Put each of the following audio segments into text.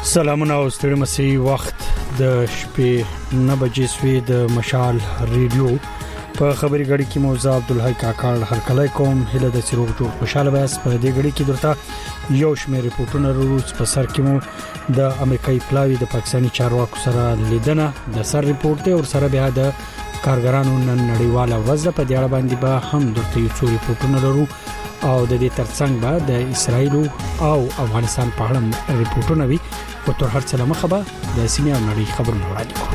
سلامونه او ستړي مسي وخت د شپې 9 بجې سوي د مشال ریډیو په خبري غړي کې موزه عبدالحی کاکړ هر کله کوم هله د سروغ جوړ خوشاله بیاس په دې غړي کې درته یو شمېر ریپورتونه روز په سر کې مو د امریکایي پلاوی د پاکستاني چارواکو سره لیدنه د سر ریپورت او سره بیا د کارګرانو نن نړیواله ورځ په دې اړه باندې به هم درته یو څو ریپورتونه لرو او د دې ترڅنګ به د اسرایل او افغانستان په اړه ریپورتونه وي او تر هر څه مخه به د سیمې او نړۍ خبرونه وړاندې کوو.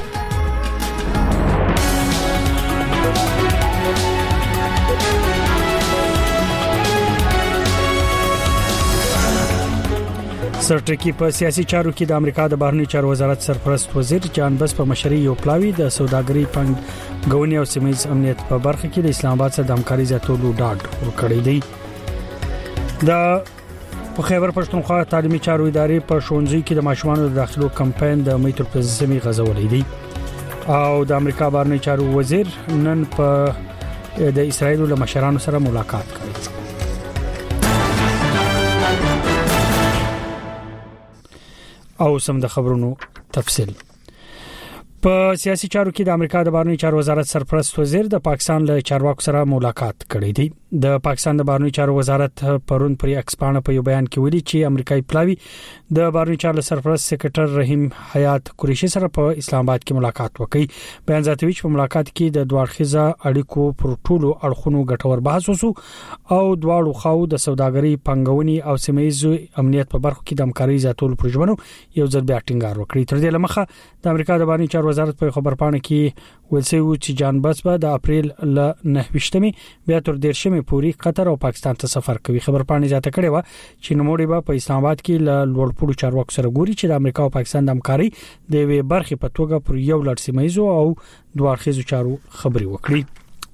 سرټکی په سیاسي چارو کې د امریکا د بهرنی چارو وزارت سرپرست وزیر جان بس په مشرۍ یو پلاوی د سوداګرۍ پنځګونی او سیمه‌یز امنیت په برخه کې د اسلام آباد سره د همکارۍ زیاتولو ډاډ ورکړی دی. د په خیبر پښتونخوا تعلیمي چارو ادارې په ښوونځي کې د ماشومانو د داخلو کمپاین د مې تر 15مې غزولې دی او د امریکا بهرنی چارو وزیر نن په د اسرایل له مشرانو سره ملاقات کړی. او سم د خبرونو تفصیل په سیاسي چارو کې د امریکا د بهرنی چارو وزارت سرپرست وزیر د پاکستان له چارواکو سره ملاقات کړی دی. د پاکستان د بهرنی چارو وزارت پرون پر ایکسپانه په یو بیان کې ویلي چې امریکایي پلاوی د بهرنی چارو سرپرست سکرټر رحیم حیات قریشي سره په اسلام آباد کې ملاقات وکړي. بیان ذاتوي چې په ملاقات کې د دوړخیزه اړیکو پر ټولو اړخونو ګټور بحث وشو او دواړو خواو د سوداګرۍ پنځګونی او سیمه‌یز امنیت په برخو کې د همکارۍ زیاتولو پروژو یو ځل بیا ټینګار وکړي. تر دې لمخه د امریکا د بهرنی چارو وزارت په خبرپاڼه کې ویلي و چې جان بس به د اپریل ل 9 بیا تر 10 پورې قطر او پاکستان ته سفر کوي. خبرپاڼه زیاته کړې و چې نوموړي به په اسلام آباد کې ل لوړپوړو چارواکو سره ګوري چې د امریکا او پاکستان د همکارۍ د وی برخې په توګه پر یو لړ سیمه‌یز او دوړخیزو چارو خبري وکړي.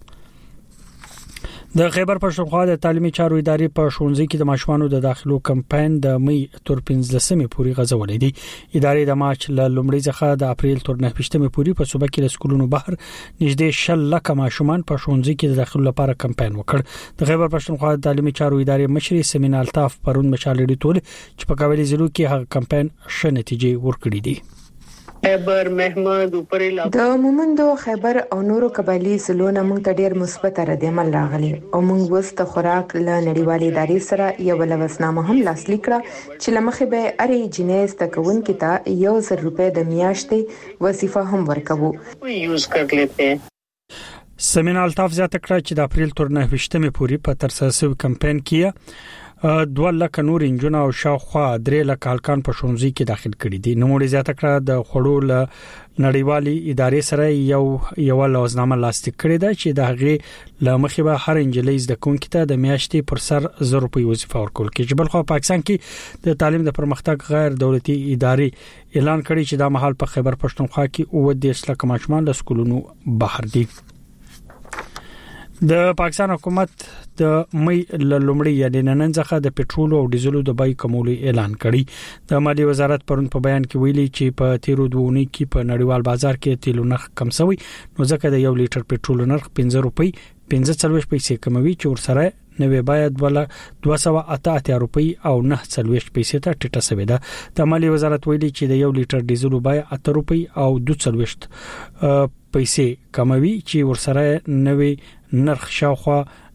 د خیبر پښتونخوا د تعلیمي چارو ادارې په ښوونځي کې د ماشومانو د داخلو کمپاین د مې تر 15مې پورې غزولې دي. ادارې د مارچ ل لومړۍ څخه د اپریل تر 9مې پورې په صوبه کې د سکولونو بهر نږدې 10 لک ماشومان په ښوونځي کې د داخلو لپاره کمپاین وکړ. د خیبر پښتونخوا د تعلیمي چارو ادارې مشر سمین الطاف پرون مشالې ټول چې په کابل ضلع کې هغه کمپاین ښه نتیجې ورکړې دي. خیبر محمد د مومندو خیبر او نورو قبایلی ضلعونو موږ ته ډیر مثبت ردعمل راغلی او موږ وست خوراک له نړیوالې ادارې سره یو لوسنامه هم لاسلیک کړه چې لمخې به اری جنیز تکون کې ته 1000 روپے د میاشتې وظیفه هم ورکوو یوز کړ لیتے. سمین الطاف زیاته کړه چې د اپریل تر 9مې پورې په ترسره شوی کمپاین کې 2 لک نور انجن او شاوخوا 3 لک هلکان په ښوونځي کې داخل کړي دي. نوموړي زیاته کړه د خړو له نړیوالې ادارې سره یو لوزنامه لاسلیک کړې ده چې د هغې لمخې به هر انجلۍ زده کوونکې ته د میاشتې پر سر 1000 روپۍ وظیفه ورکول کېږي. بلخو پاکستان کې د تعلیم د پرمختګ غیر دولتي ادارې اعلان کړی چې دا مهال په خیبر پښتونخوا کې 10 لک ماشومان له سکولونو بهر دي. د پاکستان حکومت د مې لومړی یعنی نن ځخه د پټرول او ډیزلو د بیې کمولو اعلان کړی. د مالی وزارت پرون په بیان کې ویلي چې په 13 کې په نړیوال بازار کې تیلو نرخ کم شوی نو ځکه د 1 لیټر پټرول نرخ 15 روپۍ 45 پیسې کموي چې ورسره نوې باید ولا 288 روپۍ او 49 پیسې ته ټیټه شوې ده. د مالی وزارت ویلي چې د 1 لیټر ډیزلو بیه 8 روپۍ او 42 پیسې کموي چې ورسره نوې نرخ شاوخوا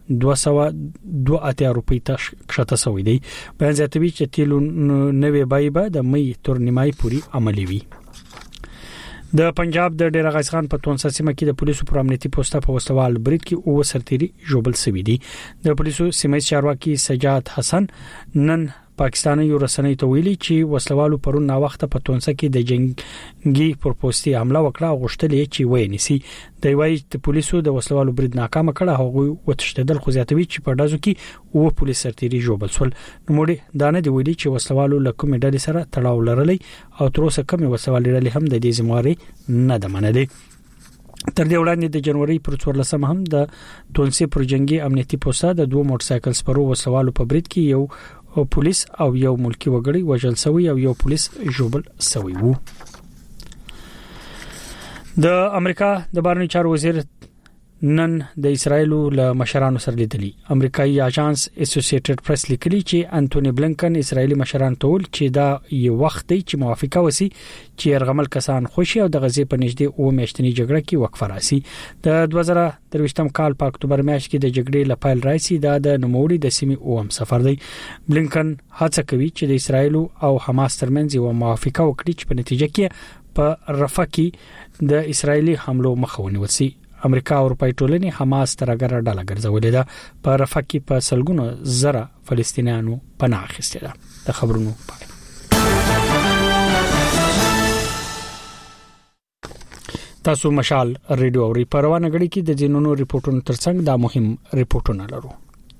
282 روپۍ ته کښته شوی دی. بیان زیاتوي چې تیلو نوې بیه به د مې تر نیمای پورې عملي وي. د پنجاب د ډیر غاز خان په تونسه سیمه کې د پولیسو پر امنیتي پوسټه په وسوال برید کې او سرتيري جوبل سوي دي. د پولیسو سیمه چارواکي سجاد حسن نن پاکستاني یو رسنۍ ته ویلي چې وسلوالو پرون نا وخت په تونسه کې د جنگي پر پوسټي حمله وکړه او غوښتل چې ویني د وایي د پولیسو د وسلوالو برید ناکام کړه. هغه وتښتیدل خو زیاتوي چې په دازو کې او پولیس سرتيري جوبل سول. نو موږ دانه دی ویلي چې وسلوالو له کومې ډلې سره تړاو لرلی او تر اوسه کومې وسلوالې لري هم د دې ذمہواری نه ده منلې. تر دې وړاندې د جنوري پر 14 هم د تونسي پر جنگي امنیتي پوسټه د 2 موټر سایکل سپرو وسلوالو په برید کې یو پولیس او یو ملکی وګړی وژل شوی او یو پولیس جوبل شوی وو. د امریکا د بهرنی چارو وزیر نن د اسرایل له مشرانو سره لیدلی. امریکایي اژانس اسوسییټډ پریس لیکلی چې انټونی بلنکن اسرایلی مشران ته ول چې دا یو وخت دی چې موافقه وسی چې يرغمل کسان خوشي او د غزې په نږدې او میاشتنی جګړه کې وقفه راسي. د 2023م کال په اکتوبر میاشت کې د جګړې لپاره راسي دا د نوموړي د سیمې اوم سفر دی. بلنکن هڅه کوي چې د اسرایل او حماس ترمنځ یو موافقه وکړي چې په نتیجه کې په رفح کې د اسرایلی حملو مخه ونیول شي. امریکا او اروپای ټولنې حماس ترګر ډاله ګرځولې ده. په رفح کې په سلګونو زره فلسطینیانو پناه اخیستې ده. د خبرونو پای. تاسو مشال ریډیو اوري په روانه غړي کې د جنونو ریپورتونو ترڅنګ دا مهم ریپورتونه لرو.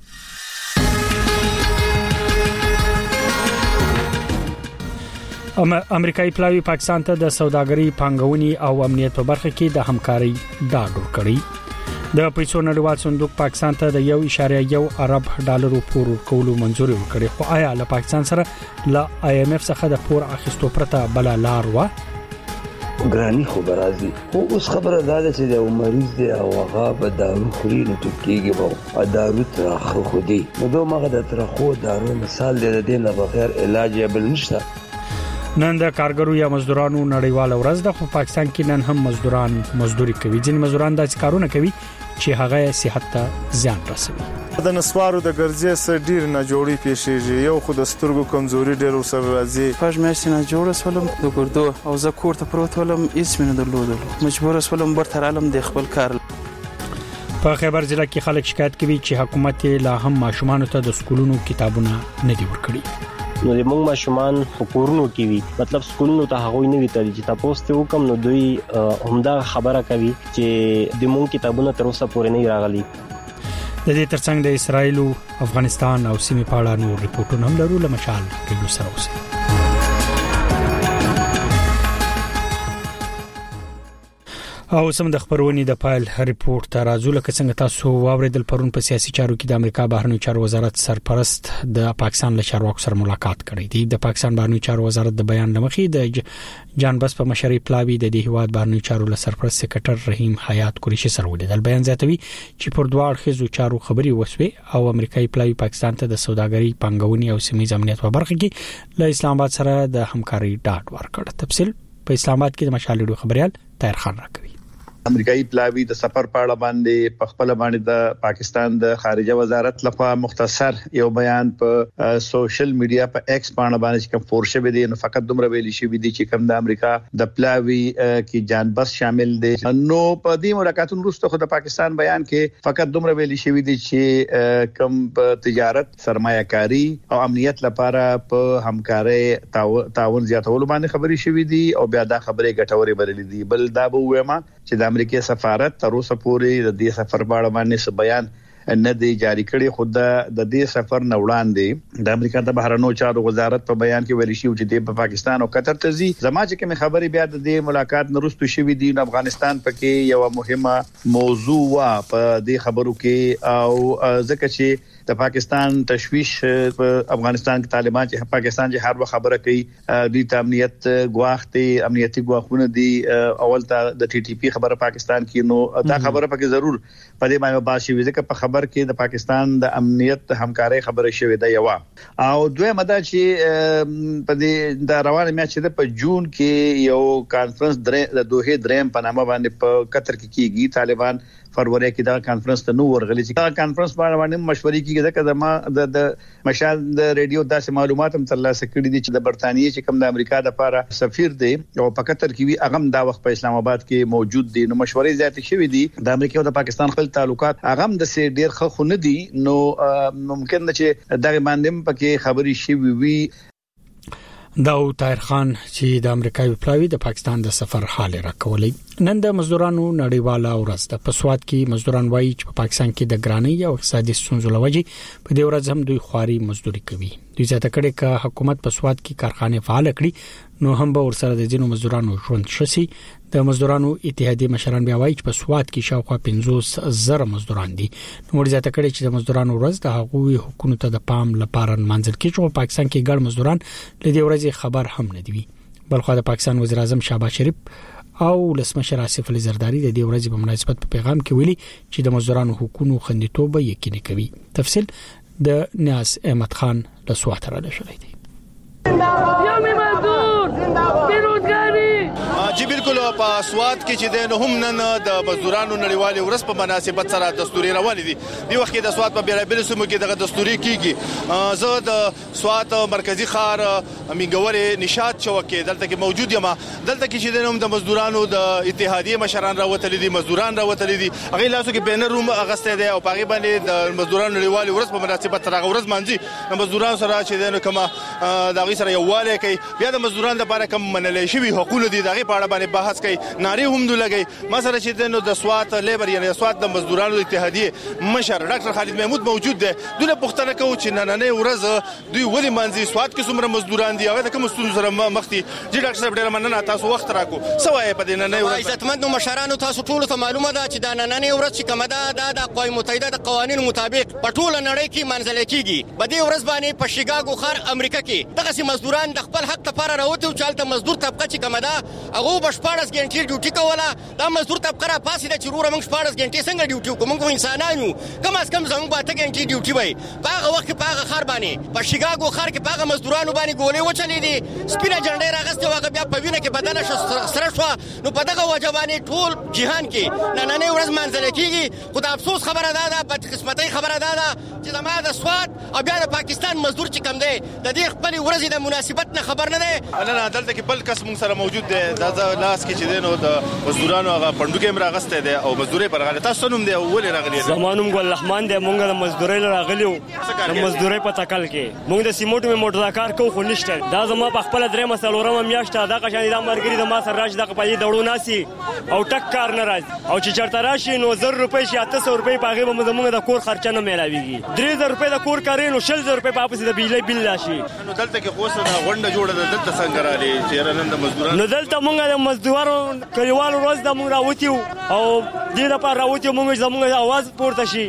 امریکایي پلاوی پاکستان ته د سوداګرۍ پانګونې او امنیت په برخه کې د همکارۍ ډاډ ورکړی. د پیسو نړیوال صندوق پاکستان ته د 1.1 ارب ډالرو پور ورکولو منځوري ورکړي. خو آیا له پاکستان سره له IMF څخه د پور اخیستو پرته بل لار و؟ ګرانی خو برازي خو اوس خبره ده چې د مریض دی او هغه په دارو خوري نو ټکیږي به دارو تر خو دی نو دوه مغه د تر خو دارو مثال دی د دې نه بغیر علاج یې بل نشته. نن د کارګرو یا مزدورانو نړیواله ورځ ده. خو پاکستان کې نن هم مزدوران مزدوري کوي. ځینې مزدوران داسې کارونه کوي چې هغه صحت ته زیان رسوي. د نسوارو د ګرځې سره ډیر نه جوړي پیښیږي. یو خو د سترګو کمزوري ډیر سره راځي. پښ مې نه جوړه سولم د ګردو او زه کور ته پروت ولم هیڅ مې نه درلودل. مجبور سولم برتر عالم د خپل کار. په خیبر ضلع کې خلک شکایت کوي چې حکومت لا هم ماشومان ته د سکولونو کتابونه نه دی ورکړي. نو د موږ ماشومان حکومتونو کې وي مطلب سکولونو ته هغوی نه وي ته چې تاسو ته حکم نو دوی همدا خبره کوي چې د موږ کتابونه تر اوسه پورې نه راغلي. د دې ترڅنګ د اسرایل او افغانستان او سیمې په اړه نور ریپورتونه هم لرو. لمشال ریډیو سره اوسئ. او سم د خبرونې د پایل ریپورت ته راځو. لکه څنګه تاسو واوریدل پرون په سیاسي چارو کې د امریکا بهرنیو چارو وزارت سرپرست د پاکستان له چارواکو سره ملاقات کړی دی. د پاکستان بهرنیو چارو وزارت د بیان لمخې د جان بس په مشرۍ پلاوی د دې هیواد بهرنیو چارو له سرپرست سکرټر رحیم حیات قریشي سره ولیدل. بیان زیاتوي چې پر دوه اړخیزو چارو خبري وسوي او امریکایي پلاوی پاکستان ته د سوداګرۍ پانګونې او سیمې امنیت په برخه کې له اسلام آباد سره د همکارۍ ډاډ ورکړ. تفصیل په اسلام آباد کې د مشال ریډیو خبريال طاهر خان راکوي. امریکایي پلاوی د سفر په اړه باندې په خپل باندې د پاکستان د خارجه وزارت لخوا مختصر یو بیان په سوشل میډیا په ایکس باندې باندې کوم فورشه به دي نو فقط دومره ویل شي دي چې کوم د امریکا د پلاوی کې جان بس شامل دي. نو په دې ملاقاتونو وروسته خو د پاکستان بیان کې فقط دومره ویل شي دي چې کوم په تجارت سرمایه‌کاری او امنیت لپاره په همکاري تعاون زیاتولو باندې خبري شوې دي او بیا دا خبره ګټوري بللې دي. بل دا به وایم چې د امریکای سفارت تر اوسه پورې د دې سفر په اړه باندې بیان نه دی جاری کړی. خو د دې سفر نه وړاندې د امریکا د بهرنیو چارو وزارت په بیان کې ویل شي چې د پاکستان او قطر ته ځي. زما چې کوم خبري بیا د دې ملاقات نرستو شوې دي. افغانستان پکې یو مهمه موضوع وا په دې خبرو کې او ځکه چې د پاکستان تشويش په افغانستان کې طالبان چې پاکستان چې هر وخت خبره کوي د امنیت غواخته امنیتي غواخونه دي اول ته د ټي ټي پی خبره پاکستان کې نو دا خبره پکې ضرور په دې باندې باشي ځکه په خبر کې د پاکستان د امنیت همکاري خبره شوې ده یو او دوه مده چې په دې د روانه میاشتې د په جون کې یو کانفرنس د دوه دریم په نامه باندې په قطر کې کیږي. طالبان فروری کې دا کانفرنس ته نو ورغلي چې دا کانفرنس باندې مشورې کیږي دا د مشال د ریډیو داسې معلومات هم ترلاسه کړي دي چې د برتانیې چې کوم د امریکا د لپاره سفیر دی او په قطر کې وی اغم دا وخت په اسلام آباد کې موجود دي. نو مشورې زیات شوي دي. د امریکا او د پاکستان خپل تعلقات اغم د سي ډیر خو نه دي نو ممکن ده چې دغه باندې پکې خبري شي وي. دا طاهر خان چې د امریکایي پلاوی د پاکستان د سفر حال راکولې. نن د مزدورانو نړیواله ورځ ده. په سواد کې مزدوران وایي چې په پاکستان کې د ګرانۍ او اقتصادي ستونزو لوجې په دې ورځ هم دوی خواري مزدوري کوي. دوی ځکه کړي چې حکومت په سواد کې کارخانه فعال کړي نو هم به ورسره د ځینو مزدورانو ژوند شسي. د مزدورانو اتحادیه مشران بیا وایي چې په سواد کې شاوخوا 50,000 مزدوران دي. نو ورته کړي چې د مزدورانو ورځ د هغوی حکومت ته د پام لپاره منځل کې چې پاکستان کې ګڼ مزدوران لدې ورځې خبر هم نه دی. بلخو د پاکستان وزیر اعظم شهباز شریف او ولسمشر آصف علي زرداری د دې ورځې په مناسبت په پیغام کې ویلي چې د مزدورانو حقوقو خوندیتوب یقیني کوي. تفصیل د نیاز احمد خان له سوات را لشلې دي. یومي مزدور بیروزګاری جی بالکل په سوات کې چې د هم نن د مزدورانو نړیوالې ورځ په مناسبت سره دستوري روان دي. دی وخت کې د سوات په بیلابل سیمو کې دغه دستوري کیږي. زه د سوات مرکزی ښار میګورې نشاط چوک کې دلته کې موجود یم. دلته کې چې د مزدورانو د اتحادیه مشران راوتلي دي، مزدوران راوتلي دي. هغه لاسو کې بینر روم اغسته دي او پاغي باندې د مزدورانو نړیوالې ورځ په مناسبت سره ورځ مانځي. د مزدورانو سره چې د کما دغه سره یواله کوي، بیا د مزدورانو لپاره کوم منلې شوی حقوق دي دغه په اړه باندې بحث کوي، ناری هم دلګي. مثلا چې د سوات لیبر یعنی سوات د مزدورانو اتحادیه مشر ډاکټر خالد محمود موجود دی. دوی پوښتنه کوي چې نننې ورځ دوی ولې مانځي، سوات کې څومره مزدوران دي، هغه د کوم ستونزو سره مخ دي. چې ډاکټر صاحب ډېر مننه تاسو وخت راکو. سوای په دې نننې ورځ عزتمنو مشرانو تاسو ټول ته معلومه ده چې د نننې ورځ چې کومه ده د اقوام متحده د قوانینو مطابق په ټول نړۍ کې منځل کیږي. په دې ورځ باندې په شیکاګو ښار امریکا کې دغه مزدوران د خپل حق لپاره راوته او چالت مزدور طبقه چې کومه ده هغه بشپارس ګنټي ډیوټي کوله. دا مزدور طبقه را پاسې د چرور موږ شپارس ګنټي څنګه ډیوټي کوو؟ موږ انسانانو کم از کم زموږ باندې ګنټي ډیوټي وای. په هغه وخت په هغه ښار باندې په شیکاګو ښار کې په هغه مزدورانو باندې ګولې وچلې دي، سپینه جنډې راغسته واغه بیا په وینه کې بدله سره شو. نو په دغه وجه باندې ټول جهان کې نننې ورځ منځل کیږي. خو د افسوس خبره ده، بدقسمتۍ خبره ده چې زما د سوات او بیا د پاکستان مزدور چې کم دی د دې خپل ورځې د مناسبت نه خبر نه دی. نه دلته کې بل کس موږ سره موجود دی. دا لاس کې چې دینو د مزدورانو هغه پندوکې مراغسته دی او مزدوري پرغله. تاسو نوم دی ولې راغلی؟ زمانوم ګل رحمان دی. موږ د مزدوري راغلیو د مزدوري په تکل کې موږ د سیموټو می موټر کار کوو خو نشته. دا زما په خپل درې مسلورم میاشته دا قشان د مرګري د ما سره راځي د په دې دړو ناسي او ټک کار نه راځي. او چې چرته راشي نو 1000 روپۍ شي 800 روپۍ پاغه به زموږ د کور خرچه نه ملاويږي. 3000 روپۍ د کور کاري نو 6000 روپۍ په د بجلی بل راشي. نو دلته کې خو څه غونډه جوړه ده دلته څنګه راځي چې نن د مزدورانو نو دلته موږ د مزدورانو کلیوالو روز د موږ راوتیو او دې لپاره راوتیو موږ زموږ आवाज پورته شي.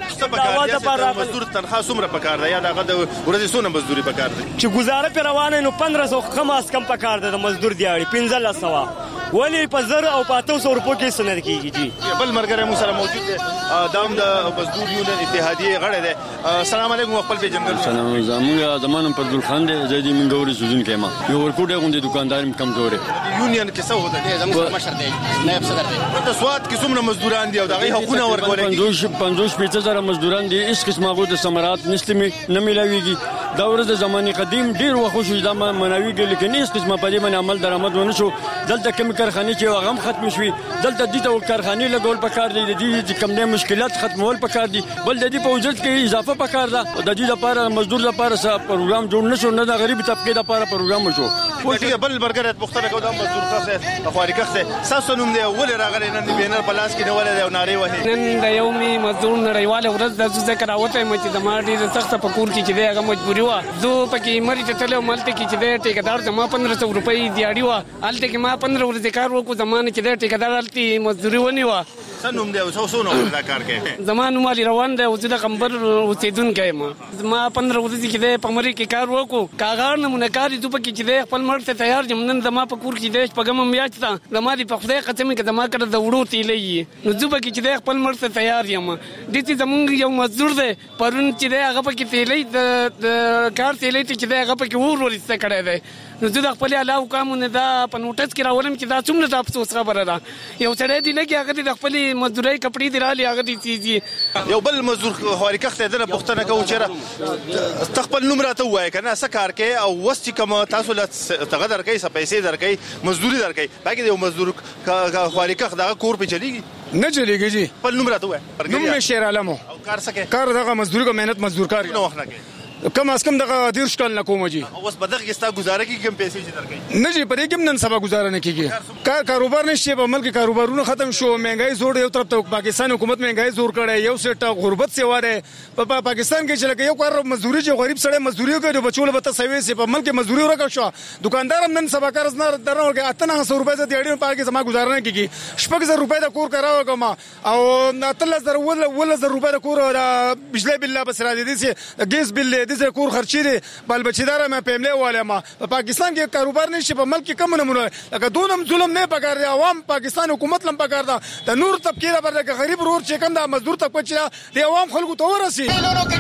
مزدور تنخواه څومره پکار ده یا دغه د ورځې څونه مزدوري پکار ده چې گزاره پر روانه نو 1500 کم از کم پکار ده د مزدور دیاړي 1500 ولی په زر او په 300 روپو کې سند کیږي. جی بل مرګره مو سره موجود دی دام د مزدور یونین اتحادیه غړی دی. السلام علیکم خپل پیژندل. سلام زموږ زمانم پر ذل خان دی زیدی منګوري سوزن کېما یو ورکوټه غونډه دکاندار کمزور یونین کې څه هوته دی زموږ مشر دی نائب صدر دی. په سواد کې څومره مزدوران دي او دغه حقوقونه ورکول 50 مزدوران دي. اس قسمه غو د ثمرات نسلمي نه ملاويږي. دا ورځ د زماني قدیم ډیر وخت شو دا مناويږي لیکن اس قسمه په دې باندې عمل درآمد ونه شو. دلته کوم کارخانه چې هغه ختم شوي دلته د دې کارخانه لګول پکار دي. د دې کوم نه مشکلات ختمول پکار دي. بل د دې په اجرت کې اضافه پکار ده. د دې لپاره مزدور لپاره څه پروګرام جوړ نشو نه د غریب طبقه لپاره پروګرام وشو. خو بل برګرت مختلفه کو د مزدور تاسو خاري کخه ساسو نوم دی ولې راغلی نن بینر پلاس کې نه ولې او ناری وه نن د یومي مزدور نړیواله ورځ د ذکر راوته مې چې د ما ډېر سخت په کور کې چې دی هغه مجبوري و زه پکې مری ته تلو ملته کې چې دی ټیکدار زما 1500 روپۍ دیاړي و الته کې ما 15 ورځې کار وکړو زمانه چې دی ټیکدار الته مزدوري ونی و سنوم دی اوسو نو دا کار کوي زمانه مالي روان دی او چې د قمبر اوسیدونکو ما 15 ورځې کې دی په مری کې کار وکړو کاغار نمونه کار دې پکې چې دی خپل مرګ ته تیار یم نن زما په کور کې دی په ګم میاشت زما دې په خدای قسم کې زما کړه د وړو تیلې نو زه پکې چې دی خپل مرګ ته تیار یم دې چې زمونږ یو مزدور دی پرون چې دی هغه پکې تیلې د کار تیلې چې دی هغه پکې ورسته کړی دی نو زه د خپل علاوه قانون دا په نوټس کې راولم چې دا څومره د افسوس خبره ده یو سړی دی لګي هغه د خپل مزدوري کپړې دی رالي هغه دي چیزي یو بل مزدور خاري کخته ده پښتنه کوي چې تخپل نمبر ته وای کنه سکار کې او وست کوم تاسو له تغدر کوي پیسې درکې مزدوري درکې باقي یو مزدور خاري کخ دغه کور په چلیږي نه چلیږي جی خپل نمبر ته وای نوم می شیر علمو او کار سکه کار دغه مزدوري کو مهنت مزدور کار نو وخت نه کم از کم دغه دیر شکل نه کوم جی اوس بدغه کې ستا گزاره کې کم پیسې چې درکې نه جی پرې کوم نن سبا گزاره نه کیږي کاروبار نشي په ملک کاروبارونه ختم شو مهنګای زوړ یو طرف ته پاکستان حکومت مهنګای زور کړي یو سټ غربت سی واره په پاکستان کې چې لکه یو کار مزدوري چې غریب سړی مزدوري کوي بچول به تسوي سي په ملک مزدوري ورکړ شو دکاندار هم نن سبا قرض نه درنه ورکړي 800 روپۍ ته دیړي په کې سما گزاره نه کیږي 6000 روپۍ د کور کراو کوم او 3000 ول 1000 روپۍ د کور بجلی بل بس را دي سي ګیس بل د کور خرچې دي بل بچیدار مې پېملې واله ما په پاکستان کې کاروبار نشي په ملک کې کم نمونه لکه دونم ظلم نه پکار دی عوام پاکستان حکومت لم پکار دا د نور طبقه لپاره د غریب رور چې کم دا مزدور طبقه چې د عوام خلکو ته ورسي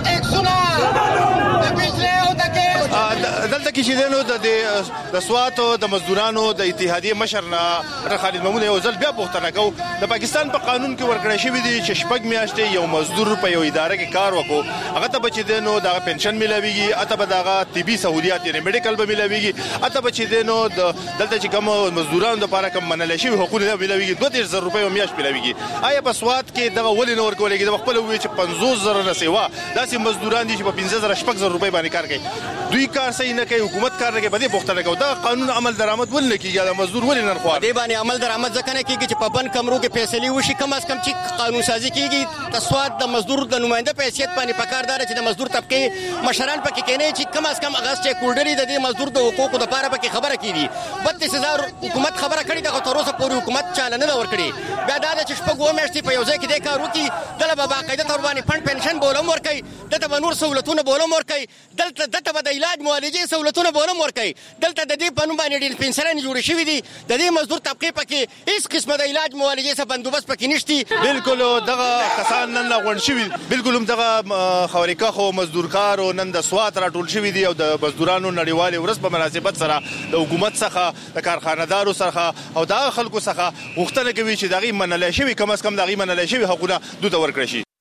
دلته کې چې دنو د سوات د مزدورانو د اتحادیه مشرنا خالد محمود یو ځل بیا پوښتنه کو د پاکستان په قانون کې ورکړی شوی دی چې شپږ میاشتې یو مزدور په یو اداره کې کار وکړو هغه ته بچی دنو د پنشن ملويږي اته به دغه طبي سہولیات یې میډیکل به ملويږي اته بچی دنو دلته چې کوم مزدورانو لپاره کوم منل شوی حقوق نه ملويږي 2000 روپۍ میاشت ملويږي آیا په سوات کې دغه ولې نور کولېږي د خپل وی چې 50000 نه سیوا داسې مزدوران دي چې په 15000 شپږ روپۍ باندې کار کوي دوی کار صحیح نه کوي حکومت کار نه کوي بده پوښتنه کوي دا قانون عمل درآمد ول نه کیږي دا مزدور ول نه خو دې باندې عمل درآمد ځکه نه کیږي چې په بن کمرو کې فیصله وشي کم از کم چې قانون سازي کیږي د سواد د مزدور د نماینده په حیثیت باندې پکاردار چې د مزدور طبقه مشران پکې کینې چې کم از کم اغاز چې کولډري د دې مزدور د حقوقو د لپاره پکې خبره کیږي 32000 حکومت خبره کړې د تر اوسه پورې حکومت چاله نه ور کړې بیا دا چې شپږ میاشتې په یو ځای کې د کار وکي دله به باقاعده تر باندې فند پنشن بولم ور کوي دته به نور سہولتونه بولم ور کوي دته به د علاج معالجې سہولتونه بولم ور کوي دلته د دې په نوم باندې ډیل پنسرن جوړ شوی دي د دې مزدور طبقه پکې هیڅ قسمه د علاج معالجې څخه بندوبست پکې نشتی بالکل دغه کسان نن غون شوی بالکل هم دغه خوريکه خو مزدورکار او نن د سوات راټول شوی دي او د مزدورانو نړیوالې ورځ په مناسبت سره د حکومت څخه د کارخانه‌دارو څخه او د خلکو څخه غوښتنه کوي چې دغه منل شوی کم از کم دغه منل شوی حقوقونه دوی ورکړي شي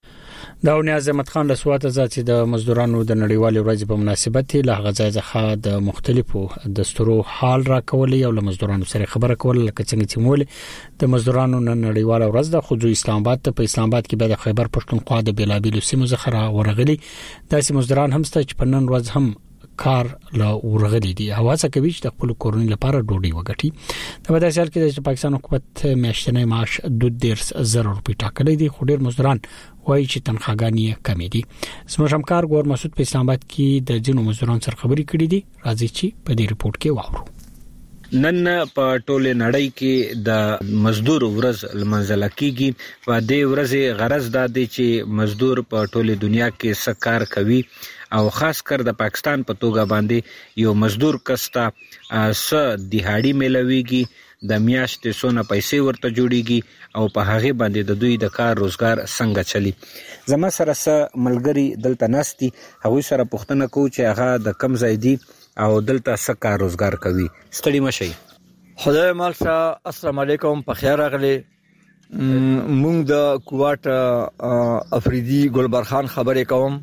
دا نیاز احمد خان له سوات ذاتي د مزدورانو د نړیوالې ورځې په مناسبت له غځای ځخه د مختلفو دستورو حال را کولې او له مزدورانو سره خبره کول لکه څنګه چې مول د مزدورانو نړیواله ورځ د خو اسلام آباد ته په اسلام آباد کې به د خیبر پښتونخوا د بیلابیلو سیمو څخه ورغلي داسې مزدوران هم ست چې په نن ورځ هم کار لا ورغلي دي هواسه کوي چې د خپل کورنۍ لپاره ډوډۍ وګټي د بداسال کې د پاکستان حکومت میاشتنی معاش 2000 روپۍ ټاکلې دي خو ډیر مزدوران وایي چې تنخواګانې کمې دي زموږ همکار ګور مسعود په اسلام آباد کې د جنو مزدورانو سره خبرې کړې دي راځي چې په دې ریپورت کې واورو نن په ټوله نړۍ کې د مزدور ورځ لمنځل کیږي په دې ورځ غرض دا دی چې مزدور په ټوله دنیا کې سکار کوي او خاص کر د پاکستان په توګه باندې یو مزدور کستا س دیهاړي ملويږي د میاشتې سونه پیسې ورته جوړيږي او په هغه باندې د دوی د کار روزګار څنګه چلی زما سره س ملګری دلته نستي هغه سره پوښتنه کوم چې هغه د کم ځای دی او دلته څه کار روزګار کوي ستړي مشي خدای مالشه السلام علیکم په خیر راغلی مونږ د کوټ افریدي ګلبر خان خبرې کوم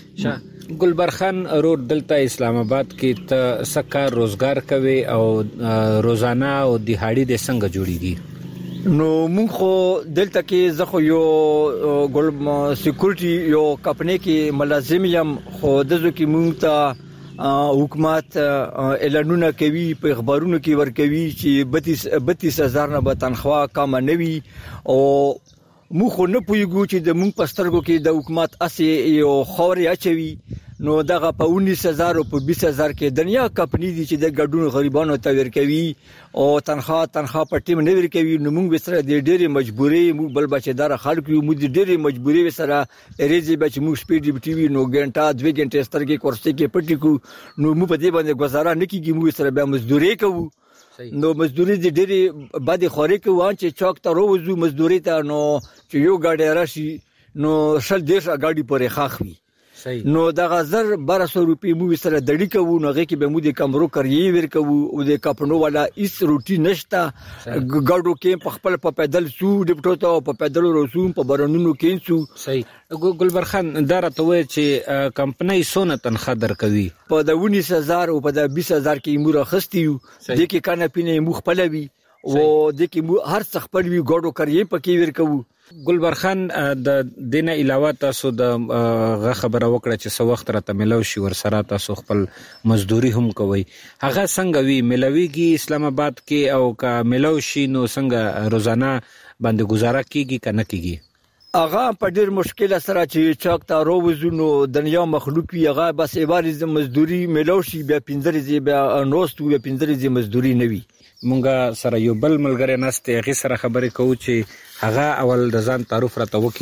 ګلبر خان روډ دلته اسلام آباد کې ته سکار روزګار کوي او روزانه او دیهاړي د څنګه جوړیږي نو مونږ خو دلته کې زخه یو ګل سکیورټي یو کمپنی کې ملازم یم خو دغه کې مونږ ته حکومت اعلانونه کوي په خبرونو کې ور کوي چې 32000 نه به تنخواه کم نه وي او مو خو نه پویګو چې د مونږ پسترګو کې د حکومت اسې یو خوري اچوي نو دغه په 19000 او په 20000 کې دنیا کمپنی دي چې د ګډون غریبانو ته ورکوي او تنخواه په ټیم نه ورکوي نو مونږ سره د ډېری مجبوري مو بل بچیدار خلک یو مو د ډېری مجبوري سره ریزي بچ مو سپیډ ټي وي نو غنټه 2 غنټه سترګې کورسې کې پټی کو نو مو په دې باندې گزاره نکېږي مو سره بیا مزدوري کوو نو مزدوري د ډېری باندې خوري کوي چې چوک ته روزو مزدوري ته نو چې یو گاډي راشي نو شل دیش گاډي پرې خاخوي نو دغه 1200 روپۍ مو سره دړی کوو نو هغه کې به مو د کمرو کریې ور کوو او د کپنو والا هیڅ روټي نشتا ګاډو کې په خپل په پیدل سو ډیپټو ته په پیدل رسوم په برنونو کې سو صحیح ګلبر خان دا راته وایي چې کمپنی سونه تنخواه درکوي په د 19000 او په د 20000 کې مو راخستیو د کې کنه پینې مو خپلوي او د کې مو هر څه خپل وی ګاډو کریې پکې ور کوو ګلبر خان د دینه علاوه تاسو د خبره وکړه چې څو وخت راته ملو شي ور سره تاسو خپل مزدوري هم کوي هغه څنګه وی ملويږي اسلام آباد کې او کا ملو شي نو څنګه روزانه باندې گزاره کیږي کنه کیږي هغه په ډیر مشکل سره چې چاک ته روزونو دنیا مخلوق وی هغه بس عبارت مزدوري ملو شي بیا 15 زی بیا نوستو بیا 15 زی مزدوري نوي مونږه سره یو بل ملګری نسته هغه سره خبرې کوو چې هغه اول د ځان تعارف راته وکي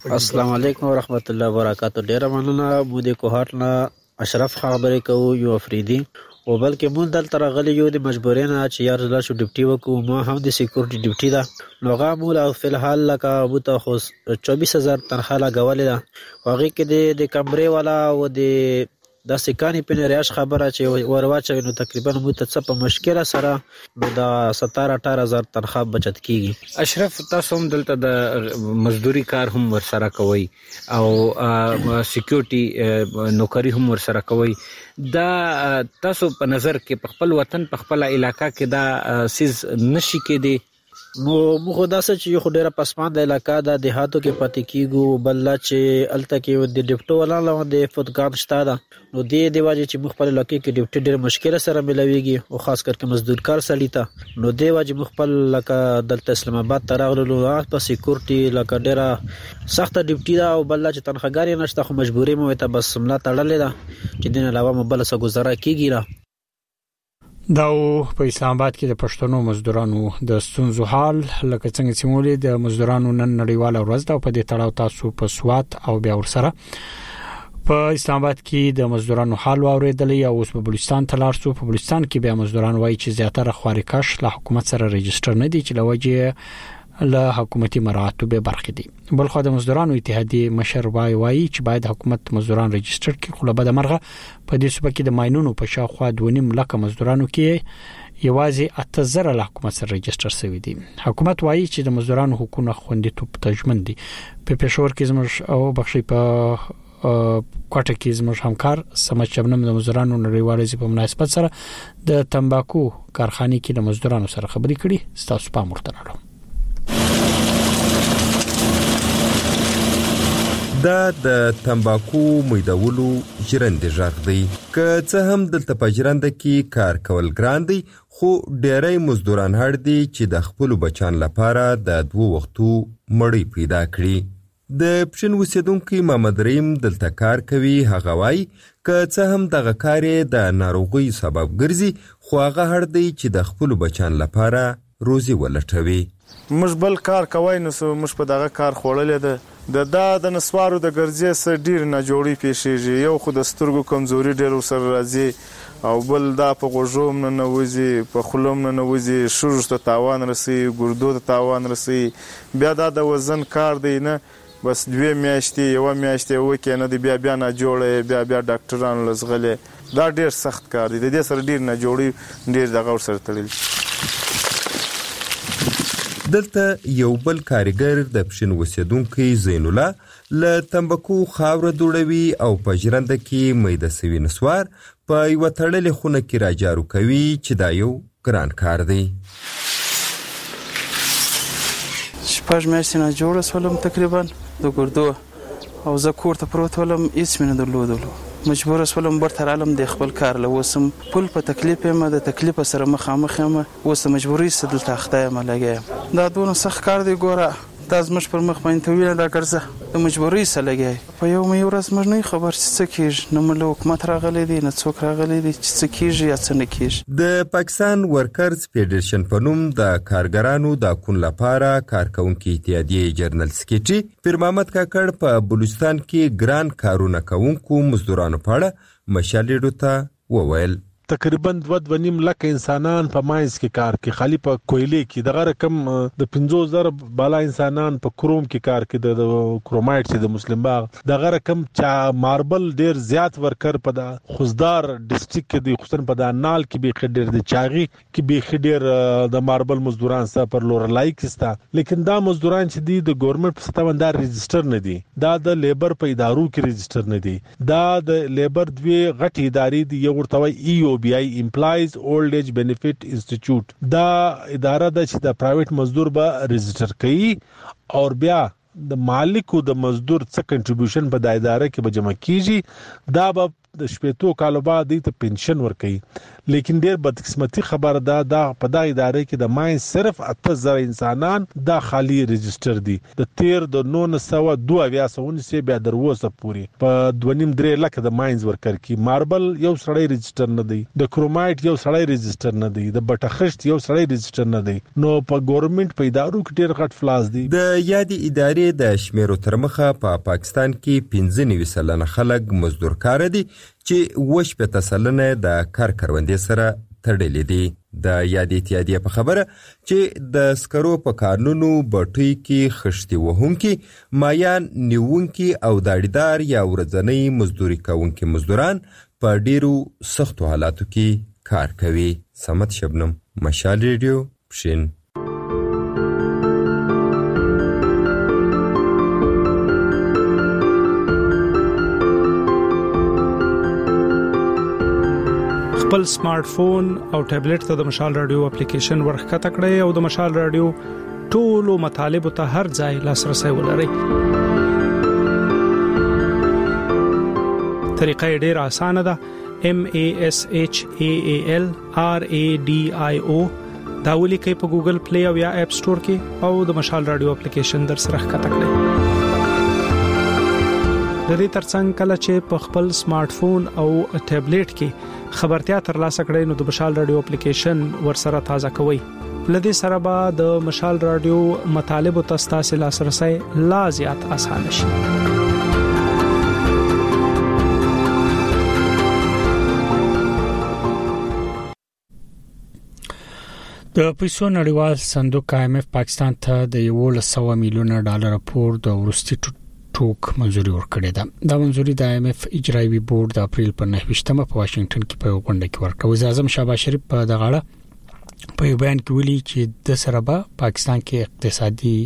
السلام علیکم ورحمت الله وبرکاتہ. ډیر مننه. مو د کوهات نه اشرف خبرې کوو یو افریدي او بلکې مونږ دلته راغلي یو د مجبورینه چې یار زلا شو ډیوټي وکړو. ما هم د سکیورټي ډیوټي ده نو هغه مول او فلحال لکه بوته خو 24000 تنخواه لګولې ده. هغې کې د کمرې والا او د داسې کانې پنې ریاش خبره چې ورواچوي نو تقریبا موږ ته څه په مشکله سره نو د 17-18 تنخواه بچت کیږي. اشرف تاسو هم دلته د مزدوري کار هم ورسره کوي او سکیورټي نوکری هم ورسره کوي. دا تاسو په نظر کې په خپل وطن په خپل علاقہ کې دا سیز نشي کېدی؟ نو موږ دا چې یو ډیره پسمانده علاقہ د دیهاتو کې پاتې کیږو بل چې الته کې د ډیپټو ولا د فوتګان شته ده نو د واجب چې موږ خپل علاقې کې ډیپټ ډیر مشکل سره ملويږي او خاص کر کې مزدور کار سړی ته نو د واجب خپل لکه دلته اسلام آباد ته راغلو په سکیورټي لکه ډیره سخت ډیپټي دا او بل چې تنخواګاری نشته خو مجبورې مو ته بس سملا تړلې ده چې دین علاوه مبل څه گزاره کیږي را. دا په اسلام آباد کې د پښتنو مزدورانو د ستونزو حال لکه څنګه چې مولې د مزدورانو نن نړیواله ورځ ده په دې تړاو تاسو په سوات او بیا ورسره په اسلام آباد کې د مزدورانو حال واوریدلې او اوس په بلوچستان ته لاړ شو. په بلوچستان کې بیا مزدوران وایي چې زیاتره خوارکش له حکومت سره ريجستره نه دي چې لوجه له حکومتي مراتب به برخه دي. بل خو د مزدورانو اتحادیه مشر وایي چې باید حکومت مزدوران ريجستر کړي خو له بده مرغه په دې صوبه کې د ماينونو په شاوخوا 2.5 لک مزدورانو کې یوازې 8000 له حکومت سره ريجستر شوی دي. حکومت وایي چې د مزدورانو حقوقونه خوندیتوب تضمین دي. په پېښور کې زموږ او بخښي په کوټه کې زموږ همکار سمج شبنم د مزدورانو نړیوالې په مناسبت سره د تمباکو کارخانه کې د مزدورانو سره خبرې کړي. تاسو په مرتناړو دا د تمباکو میدولو ژرندې ژغ دی. که څه هم دلته په ژرنده کې کار کول ګران دی خو ډېری مزدوران هړ دي چې د خپل بچان لپاره د 2 وختو مړی پیدا کړي. د پښین اوسیدونکو محمد رحیم دلته کار کوي. هغه وایي که څه هم دغه کار د ناروغۍ سبب ګرځي خو هغه هړ دی چې د خپل بچان لپاره روزي ولټوي. موږ بل کار کوي نو موږ په دغه کار خوړلې ده د نسوارو د ګرځې سره ډیر نه جوړي پیښیږي. یو خو د سترګو کمزوري ډیر سره راځي او بل دا په غوږوم نه نوځي په خلوم نه نوځي شوج ته تاوان رسي ګردو ته تاوان رسي. بیا دا د وزن کار دی نه بس 2 میاشتې یو میاشتې وکړي نه دی بیا نه جوړه بیا ډاکټرانو لزغله دا ډیر سخت کار دی. د دې سره ډیر نه جوړي ډیر دغه سره تړل. دلته یو بل کارګر د پښین اوسیدونکو زین الله له تمباکو خاور دوړوي او په ژرنده کې میده سوي نسوار په یو تړلې خونه کې راجارو کوي چې دا یو ګران کار دی. شپږ میاشتې نه جوړه سولم تقریبا د ګردو او زه کور ته پروت ولم هیڅ مې نه درلودلو. مجبور سولم برتر عالم د خپل کار له وسم پل په تکلیف ما د تکلیف سره مخامخ یم اوس مجبوري سدل تخته یم لګم. دا دونه سخت کار دی ګوره تاسو مش پر مخ باندې ویل دا ګرځه د مجبوري سره لګي په یو مې ورځ مې نه خبر څه کیږي نو مله حکومت راغلي دي نه څوک راغلي دي چې څه کیږي یا څه نه کیږي. د پاکستان ورکرز فدریشن په نوم د کارګرانو د کون لپاره کارکونکو اتحادیه جنرال سکریټری پیر محمد کاکړ په بلوچستان کې ګران کارونه کوونکو مزدورانو په اړه مشالېډو ته وویل. تقریبا 2.5 لک انسانان په ماینز کې کار کوي. خالی په کویلې کې دغه رقم د 50,000 بالا انسانان په کروم کې کار کوي. د کرومایټ چې د مسلم باغ دغه رقم چا ماربل ډیر زیات ورکر په د خوزدار ډیسټریکټ کې د خصوصا په د نال کې به خډیر د چاغي کې به خډیر د ماربل مزدوران سره پر لور لایک استا. لیکن دا مزدوران چې دي د ګورنمنت په ستا باندې ريجستره نه دي. دا د لیبر په ادارو کې ريجستره نه دي. دا د لیبر دوی غټي ادارې دي. یو ورته EOBI Employees Old Age Benefit Institute دا اداره ده چې د پرایویټ مزدور به ريجستر کوي او بیا د مالک او د مزدور څخه کنټریبیوشن په د اداره کې به جمع کیږي. دا به د 18 کال بعد د پنشن ورکړي لیکن ډیر بدقسمتي خبره ده په دغه ادارې کې د ماین صرف 8000 انسانان دا خالی ريجستر دي د 1922 سه بیا دروسه پوری په 2.5 لک د ماینز ورکر کې ماربل یو سړی ريجستر نه دی د کرومایټ یو سړی ريجستر نه دی د بټخشت یو سړی ريجستر نه دی نو په ګورنمنت په ادارو کې ډیر غټ فلاس دي د یادي ادارې د شمیرو ترمخه په پاکستان کې 95 سلنه خلک مزدور کار دي چې 80 سلنه د کار کروندې سره تړلې دي د یادي اتحادیه په خبره چې د سکرو په قانونو بټي کې خشتي وهونکي مایان نیونکي او داړیدار یا ورځنی مزدوري کوونکي مزدوران په ډیرو سختو حالاتو کې کار کوي سمت شبنم مشال ریډیو پښین خپل سمارټ فون او ټابلیټ ته د مشال رادیو اپلیکیشن ورخته کړئ او د مشال رادیو ټولو مطالب ته هر ځای لاسرسي ولرئ. طریقه ډېر اسانه ده. MASHAAL RADIO دا ولیکئ په ګوګل پلی او یا اپ سٹور کې او د مشال رادیو اپلیکیشن در سره ښکته کړئ. د دې ترڅنګ کله چې په خپل سمارټ فون او ټابلیټ کې خبرتیا ترلاسه کړئ نو د مشال رادیو اپلیکیشن ورسره تازه کوئ. لدې سره به د مشال رادیو مطالب او تاسو لاسرسي لا زیات آسان شي. د پیسو نړیوال صندوق IMF پاکستان ته د 100 میلیون ډالر پور د ورستي ټوک منځوري ورکړې ده. دا منځوري د IMF اجرایي بورډ د اپریل په 9مه په واشنگټن کې په غونډه کې ورکړه. وزیر اعظم شهباز شریف په دغه اړه په بیان کې ویلي چې د سره به پاکستان کې اقتصادي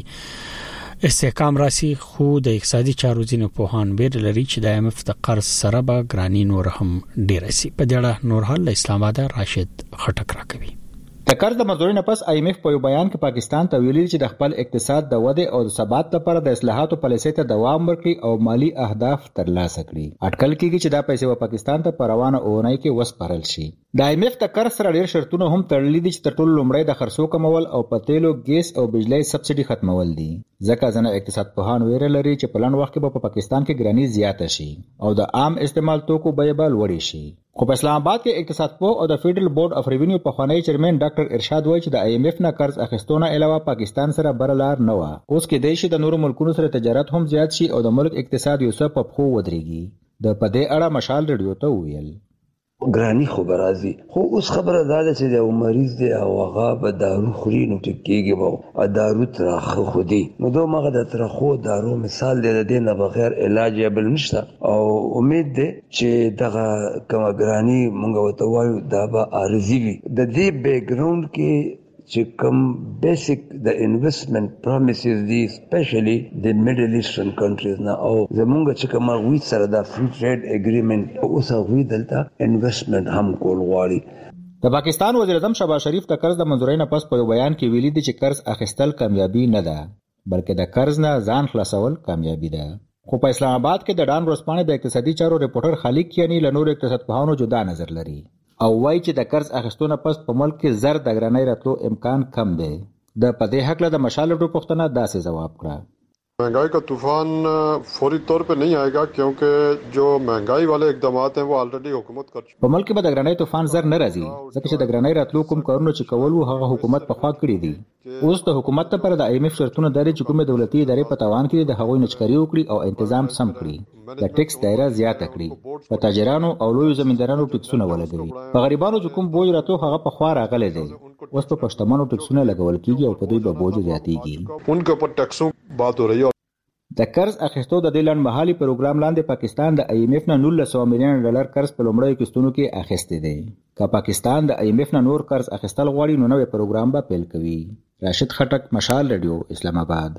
استحکام راسي خو د اقتصادي چارو ځینې پوهان ویل لري چې د IMF د قرض سره به ګرانی نور هم ډیر شي. په دې اړه نور حال اسلام آباد راشد خټک راکوي. د قرض د منځوري نه پس IMF په یو بیان کې پاکستان ته ویلي چې د خپل اقتصاد د وده او د ثبات لپاره د اصلاحاتو پالیسۍ ته دوام ورکړي او مالی اهداف ترلاسه کړي. اټکل کیږي چې دا پیسې په پاکستان ته په روانه اونۍ کې وسپارل شي. د IMF د قرض سره ډېر شرطونه هم تړلي دي چې تر ټولو لومړی د خرڅو کمول او په تیلو ګیس او بجلی سبسایډي ختمول دي. ځکه ځنه اقتصاد پوهان ویره لري چې په لنډ وخت کې په پاکستان کې ګرانی زیاته شي او د عام استعمال توکو بیه به لوړې شي. خو په اسلام آباد کې اقتصاد پوه او د فیډرل بورډ اف ریونیو په خوانی چیرمن ډاکټر ارشاد وایي چې د IMF نه قرض اخیستونه علاوه پاکستان سره برلار نه و. اوس کې د شي د نورو ملکونو سره تجارت هم زیات شي او د ملک اقتصاد یو څه په خو ودرېږي. د پدې اړه مشال ریډیو ته ویل ګرانی خو برازي خو اوس خبره ده چې د مریض دی او هغه به دارو خوري نو ټکیږي وو ا دارو ترخه خودي نو دوه مغه د ترخو دارو مثال دی د دې نه بغیر علاج یې بل نشته او امید دی چې دغه کوم ګرانی مونږ وته وایو دا به ارزي وي د دې بیک ګراوند کې چې کوم بیسیک د انویسټمنٹ پرومیسز دي سپیشلی د میډل ایسټرن کنټریز نه او زمونږ چې کوم وی سره د فری ټریډ اګریمنت اوس هغه دلته انویسټمنٹ هم کول غواړي. د پاکستان وزیر اعظم شهباز شریف د قرض د منځوري نه پس په بیان کې ویلي دي چې قرض اخیستل کامیابی نه ده بلکې د قرض نه ځان خلاصول کامیابی ده. خو په اسلام آباد کې د ډان ورسپانې د اقتصادي چارو ریپورټر خالق کیانی له نور اقتصاد پوهانو جدا نظر لري او وایي چې د قرض اخیستونه پس په ملک کې زر د ګرانۍ راتلو امکان کم دی. د پدې حق له د مشال ډو پښتنه داسې جواب کړه महंगाई का तूफान फौरी तौर पे नहीं आएगा क्योंकि जो महंगाई वाले इकदामात हैं वो ऑलरेडी हुकूमत कर चुकी है. په ملک کې به د ګرانۍ طوفان زر نه راځي ځکه چې د ګرانۍ راتلو کوم کارونه چې کول وو هغه حکومت په خوا کړی دي. اوس د حکومت لپاره د IMF شرطونه داري چې کومه دولتي ادارې په توان کې د هغوی نچکري وکړي او تنظیم سم کړي. د ټیکس دایره زیاته کړي. په تاجرانو او لوی زمیندارانو ټیکسونه ولګوي. په غریبانو چې کوم بوج راتلو هغه په خوا راغلي دي. اوس په پښتمانو ټیکسونه لګول کیږي او په دوی به بوج زیاتیږي. उनके ऊपर टैक्सों बात हो रही है. د قرض اخیستو د دلن مهالي پروګرام لاندې پاکستان د IMF نه 1900 میلیون ډالر قرض په لومړیو قسطونو کې اخیسته دي. که پاکستان د IMF نه نور قرض اخیستل غواړي نو نوې پروګرام به پیل کوي. راشد خټک مشال ریډیو اسلام آباد.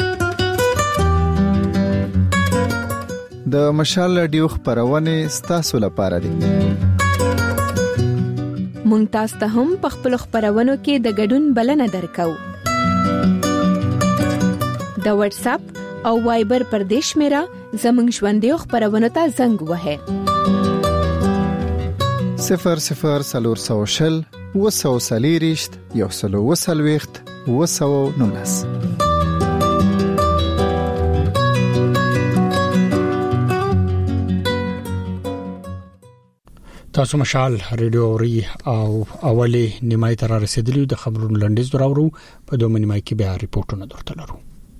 د مشال ریډیو خبرونه ستاسو لپاره دي. مونږ تاسو ته هم په خپل خبرونو کې د ګډون بلنه درکو. د واتس اپ او وایبر پر دیش میرا زمنګ ژوندې خبرونه ته زنګ وهه 0040 240 140 219. تاسو مشال ریډیو اوري او اولی نیمای تر رسیدلی د خبرونو لنډیز دراورو په دوه نیمای کې بیا ریپورتونه درته لرو.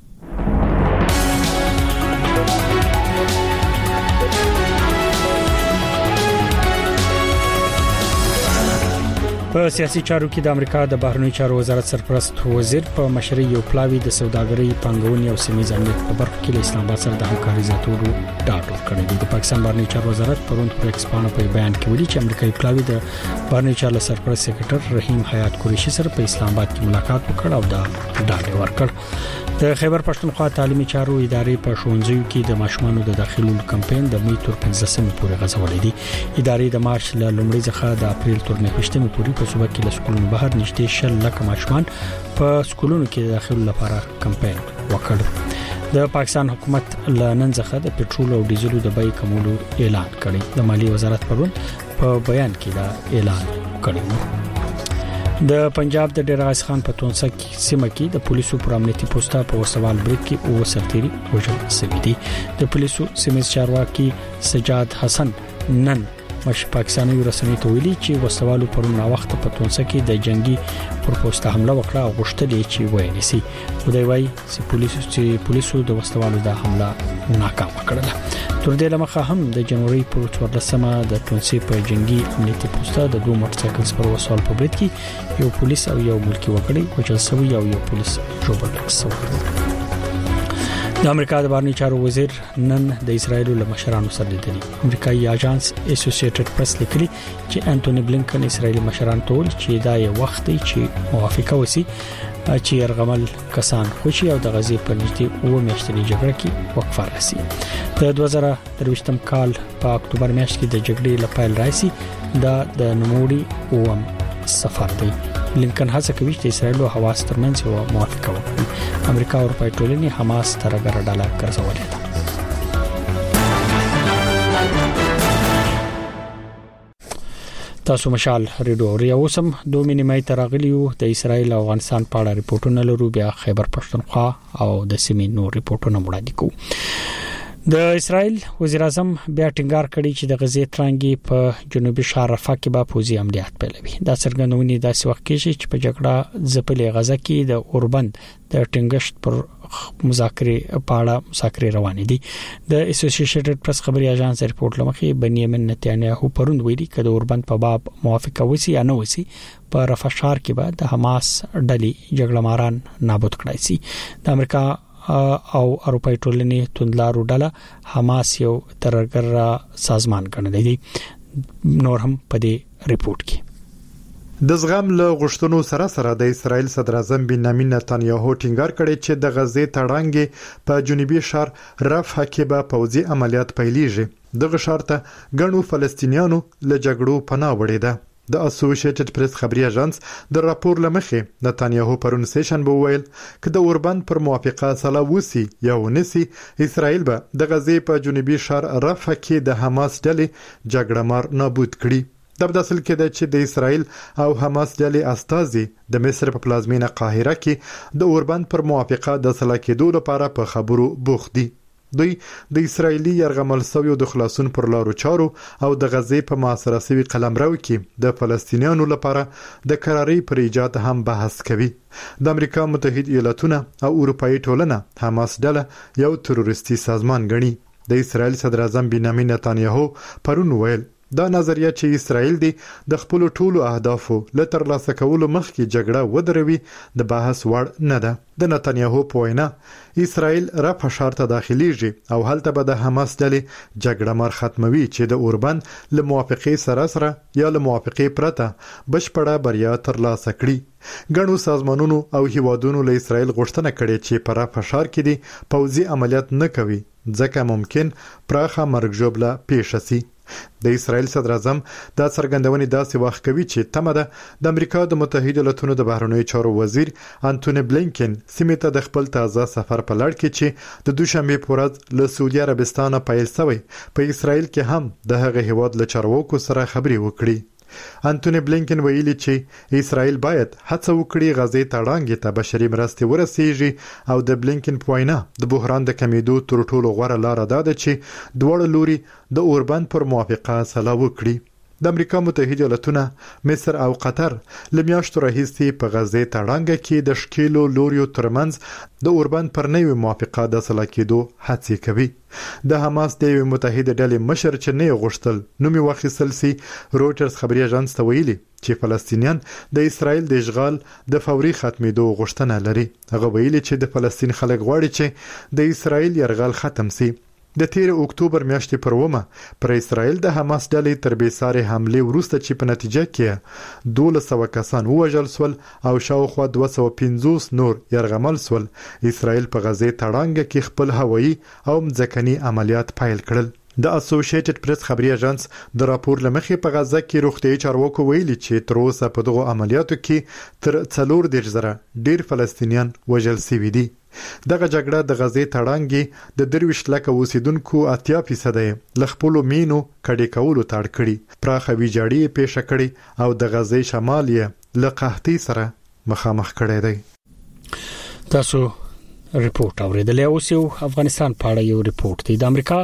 په سیاسي چارو کې د امریکا د بهرنیو چارو وزارت سرپرست وزیر په مشرۍ یو پلاوی د سوداګرۍ پنګونې او سیمې ځانګړي په برخه کې اسلام آباد سره د همکارۍ زیاتولو ډاډ ورکړی دی. د پاکستان بهرنیو چارو وزارت پرون پر ایکسپانو په بیان کې ویلي چې امریکایي پلاوی د بهرنیو چارو سرپرست سکرټر رحیم حیات قریشي سره په اسلام آباد کې ملاقات وکړ او دا ډاډ ورکړ. د خیبر پښتونخوا تعلیمي چارو ادارې په ښوونځیو کې د ماشومانو د داخلو کمپاین د می تر 15 پورې غځولې دي. ادارې د مارچ له لومړۍ څخه د اپریل تر 19 پورې په صوبه کې له سکولونو بهر نږدې 10 لک ماشومان په سکولونو کې د داخلو لپاره کمپاین وکړ. د پاکستان حکومت له نن څخه د پټرول او ډیزلو د بیې کمولو اعلان کړی. د مالی وزارت پرون په بیان کې دا اعلان کړی. د پنجاب د ډیر غاز خان په تونسه کې سیمه کې د پولیسو پر امنیتي پوسټه په ورسوال بریک کې او سرتيري وژل شوی دی. د پولیسو سیمه چارواکي سجاد حسن نن مش پاکستاني رسنۍ ته ویلي چې وسوالو پرونه وخت په تونسه کې د جنگي پر پوسټه حمله وکړه او غوښتل چې وایي سي خدای وایي چې پولیسو د وسوالو د حمله ناکام کړله. تر دې لمخه هم د جنوري پر 14مه د تونسي په جنگي امنیتي پوسټه د دوه موټرسایکل پر وسوال په بریټ کې یو پولیس او یو ملکی وکړي وچل سوی او یو پولیس جوړل شوی. د امریکا د بهرنیو چارو وزیر نن د اسرایل له مشرانو سره لیدلی. امریکایي اژانس اسوسییټډ پریس لیکلي چې انټونی بلینکن اسرایلی مشران ته ویل چې دا یو وخت دی چې موافقه وسی چې يرغمل کسان خوشي او د غزي په نږدې او میاشتې جګړه کې وقفه راسي. د 2023م کال په اکتوبر میاشت کې د جګړې لپاره راسي د نموړي او سفر دی. لینکن هڅه کوي چې اسرایل او حماس ترمنځ یو موافقه وکړي. امریکا او اروپا ټولنې حماس ترګر ډاله ګرځولې ده. تاسو مشال ریډیو اوري اوسم 2 مینیمای تراغلیو د اسرایل او افغانستان په اړه ریپورتونه لرو. بیا خیبر پښتونخوا او د سیمې نور ریپورتونه وړاندې کوو. د اسرایل وزیر اعظم بیا ټینګار کړی چې د غزې ترانګي په جنوبي ښار رفح کې به پوځي عملیات پیلوي. دا څرګندونې داسې وخت کې چې په جګړه ځپلې غزه کې د اوربند د ټینګشت پر مذاکره په اړه مذاکره روانې دي. د اسوسییټډ پریس خبري اژانس ریپورت لمخې بنیامین نتانیاهو پرون ویلي چې د اوربند په باب موافقه وسی یا نه وسی په رفح ښار کې به د حماس ډلې جګړه ماران نابود کړای شي. د امریکا او اروپای ټولنې توندلارو ډله حماس یو ترګر سازمان ګڼل دي. نور هم په دې ریپورت کې د زغم له غشتونو سره د اسرایل صدر اعظم بنیامین نتانیاهو ټینګار کړی چې د غزې تړانګې په جنوبي ښار رفح کې به پوځي عملیات پیلېږي. دغه ښار ته ګڼو فلسطینیانو له جګړو پناه وړي ده. د اسوسییټډ پریس خبري اژانس د راپور لمخې نتانیاهو پرون سیشن بوویل چې د اوربند پر موافقه سلا وسی یا ونسی اسرائیل به د غزې په جنوبي ښار رفح کې د حماس ډلې جګړه مار نابود کړي. د بداسل کې د چې د اسرائیل او حماس ډلې استازي د مصر په پلازمینه قاهره کې د اوربند پر موافقه د سلا کېدو لپاره په خبرو بوخت دي. دوی د اسرایلی يرغمل سویو د خلاصون پر لارو چارو او د غزې په معاصره سوي قلمرو کې د فلسطینیانو لپاره د قراري پر ایجاد هم بحث کوي. د امریکا متحده ایالاتونه او اروپאי ټولنه حماس ډله یو تروریستي سازمان ګڼي. د اسرایل صدر اعظم بنیامین نتانیاهو پرون ویل دا نظریه چې اسرائیل دی د خپل ټولو اهدافو لتر لاسه کولو مخکې جګړه ودروي د بحث وړ نه ده. د نتانیاهو په وینا اسرائیل رفح ښار ته داخليږي او هلته به د حماس ډلې جګړه مار ختموي چې د اوربند له موافقې سره یا له موافقې پرته بشپړه بریا تر لاسه کړي. ګڼو سازمانونو او هیوادونو له اسرائیل غوښتنه کړې چې په رفح ښار کې دي پوځي عملیات نه کوي ځکه ممکن پراخه مرګ ژوبله پیښ شي. د اسرایل صدر اعظم دا څرګندونې داسې وخت کوي چې تمه ده د امریکا د متحده ایالاتونو د بهرنیو چارو وزیر انټونی بلینکن سیمې ته د خپل تازه سفر په لړ کې چې د دوشنبه په ورځ له سعودي عربستان پیل شوی په اسرایل کې هم د هغه هیواد له چارواکو سره خبرې وکړي. انټونی بلینکن ویلي چې اسرائیل باید هڅه وکړي غزې تړانګې ته بشري مرستې ورسیږي او د بلینکن په وینا د بحران د کمیدو تر ټولو غوره لار ده چې دواړه لوري د اوربند پر موافقه سلا وکړي. د امریکا متحده ایالاتونه، مصر او قطر لمیاشتو راهیسې په غزې تړانګه کې د شکیلو لوریو ترمنځ د اوربند پر نوې موافقه د سلا کېدو هڅې کوي. د حماس د متحده ډلې مشر چې نه غوښتل نومي واخیستل سي، رويټرز خبري اژانس ته ویلي چې فلسطینیان د اسرائیل د اشغال د فوري ختمېدو غوښتنه لري. هغه ویلي چې د فلسطین خلک غواړي چې د اسرائیل يرغل ختم سي. د 13 اکتوبر میاشتې پر ومه پر اسرائیل د حماس ډلې تر بیسارې حمله وروسته چې په نتیجه کې 1200 کسان ووژل سول او شاوخوا 250 نور يرغمل سول. اسرائیل په غزې تړانګه کې خپل هوایي او مځکني عملیات پیل کړل. د اسوسییټډ پریس خبري اژانس د راپور لمخې په غزه کې روغتيایي چارواکو ویلي چې تر اوسه په دغه عملیاتو کې تر 4,000 ډیر فلسطینیان وژل شوي دي. دغه جګړه د غزې تړانګې د 23 لک اوسیدونکو 80% ل خپل مینو کډې کولو تاړ کړي. پراخه ویجاړي پیښه کړي او د غزې شمال یې له قحطۍ سره مخامخ کړي دي. تاسو ریپورت اوریدلی اوس یو افغانستان په اړه یو ریپورت دی. د امریکا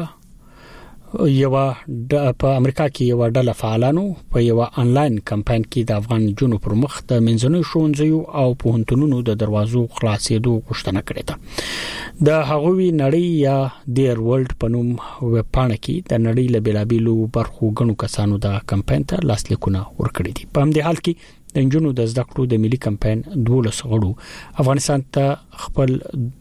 په امریکا کې یو ډله فعالانو په یو انلاین کمپاین کې د افغان جنونو پر مخ د منځنوي ښوونځیو او پوهنتونونو د دروازو خلاصېدو غوښتنه کړې ده. د هغوی نړۍ یا ډیر ورلد په نوم ویب پاڼه کې د نړۍ له بیلابیلو برخو غنو کسانو د کمپاین ته لاسلیکونه ورکړي دي. په همدې حال کې د جنونو د زده کړو د ملي کمپاین 12 غړو افغانستان ته خپل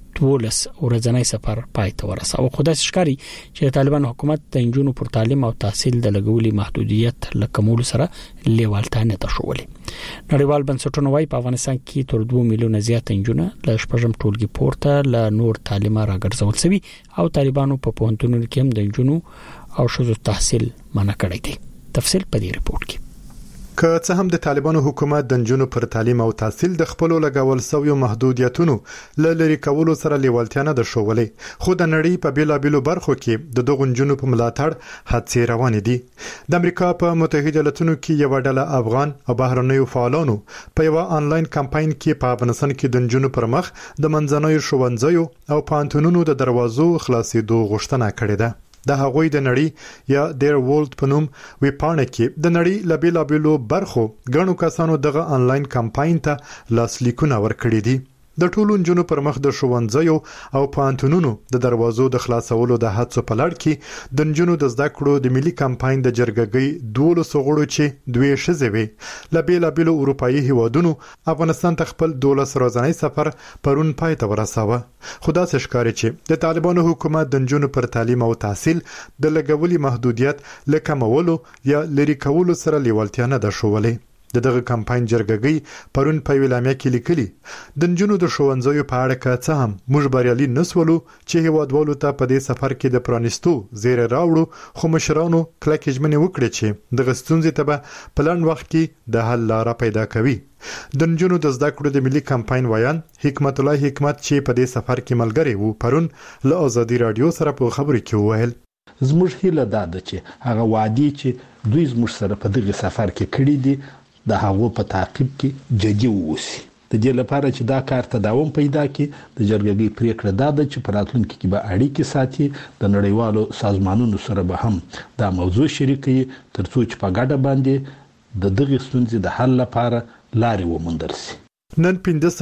12 ورځنی سفر پای ته ورساوه. خو د ښکاری چې طالبان حکومت د انجونو پر تعلیم او تحصیل د لګولي محدودیت لکمول سره لیوالتانه تشولې. نړیوال بنسټونه وايي په افغانستان کې تر 2 میلیونه زیات انجونه له شپږم ټولګي پورته له نور تعلیم راګرځول شوی او طالبانو په پوهنتونونو کې هم د انجونو او شذو تحصیل منع کړی دی. تفصیل په دې ریپورت کې. که څه هم د طالبانو حکومت د نجونو پر تعلیم او تحصیل د خپل لګول سویو محدودیتونو لری کولو سره لیوالتیا نه د شوولې، خو د نړۍ په بیلابیلو برخو کې د دغو نجونو په ملاتړ هڅې روانې دي. د امریکا په متحده ایالاتونو کې یو ډله افغان او بهرنیو فعالانو په یو انلاین کمپاین کې په افغانستان کې د نجونو پر مخ د منځنوي ښوونځیو او پوهنتونونو د دروازو خلاصېدو غوښتنه کړې ده. د هغوی د نړۍ یا ډیر ورلد په نوم ویب پاڼه کې د نړۍ له بیلابیلو برخو غنو کسانو دغه انلاین کمپاین ته لاسلیکونه ورکړي دي. د ټولو نجونو پر مخ د ښوونځیو او پوهنتونونو د دروازو د خلاصولو د هڅو په لړ کې د نجونو د زده کړو د ملي کمپاین د جرګګۍ 12 غړو چې دوی شزوي له بیلابیلو اروپאי هیوادونو افغانستان ته خپل 12 ورځنی سفر پرون پای ته ورساوه. خدا څه ښکاري چې د طالبانو حکومت د نجونو پر تعلیم او تحصیل د لګولي محدودیت لکمولو یا لری کولو سره لیوالتیا نه ده شوولې. دغه کمپاین جرګګۍ پرون په ویلامیا کې لیکلي د نجونو د ښوونځیو په اړه که څه هم موږ بریالي نسولو چې هیوادوالو ته په دې سفر کې د پرانیستو زیر راوړو، خو مشرانو کلک ژمنې وکړي چې د غستونځي ته په پلان وخت کې د حل لار پیدا کوي. د نجونو د زده کړو د ملي کمپاین ویان حکمت الله حکمت چې په دې سفر کې ملګری وو پرون له ازادي رادیو سره په خبرو کې وویل زموږ هیله ده چې هغه وعده چې دوی زموږ سره په دغه سفر کې کړی دي د هغو په تعقیب کې جدي ووسی. د دې لپاره چې دا کار ته دوام پیدا کړي د جرګګۍ پریکړه ده چې په راتلونکي کې به اړیکې ساتي د نړیوالو سازمانونو سره به هم دا موضوع شریکي ترڅو چې په ګډه باندې د دغه ستونزې د حل لپاره لارې وموندل شي. نن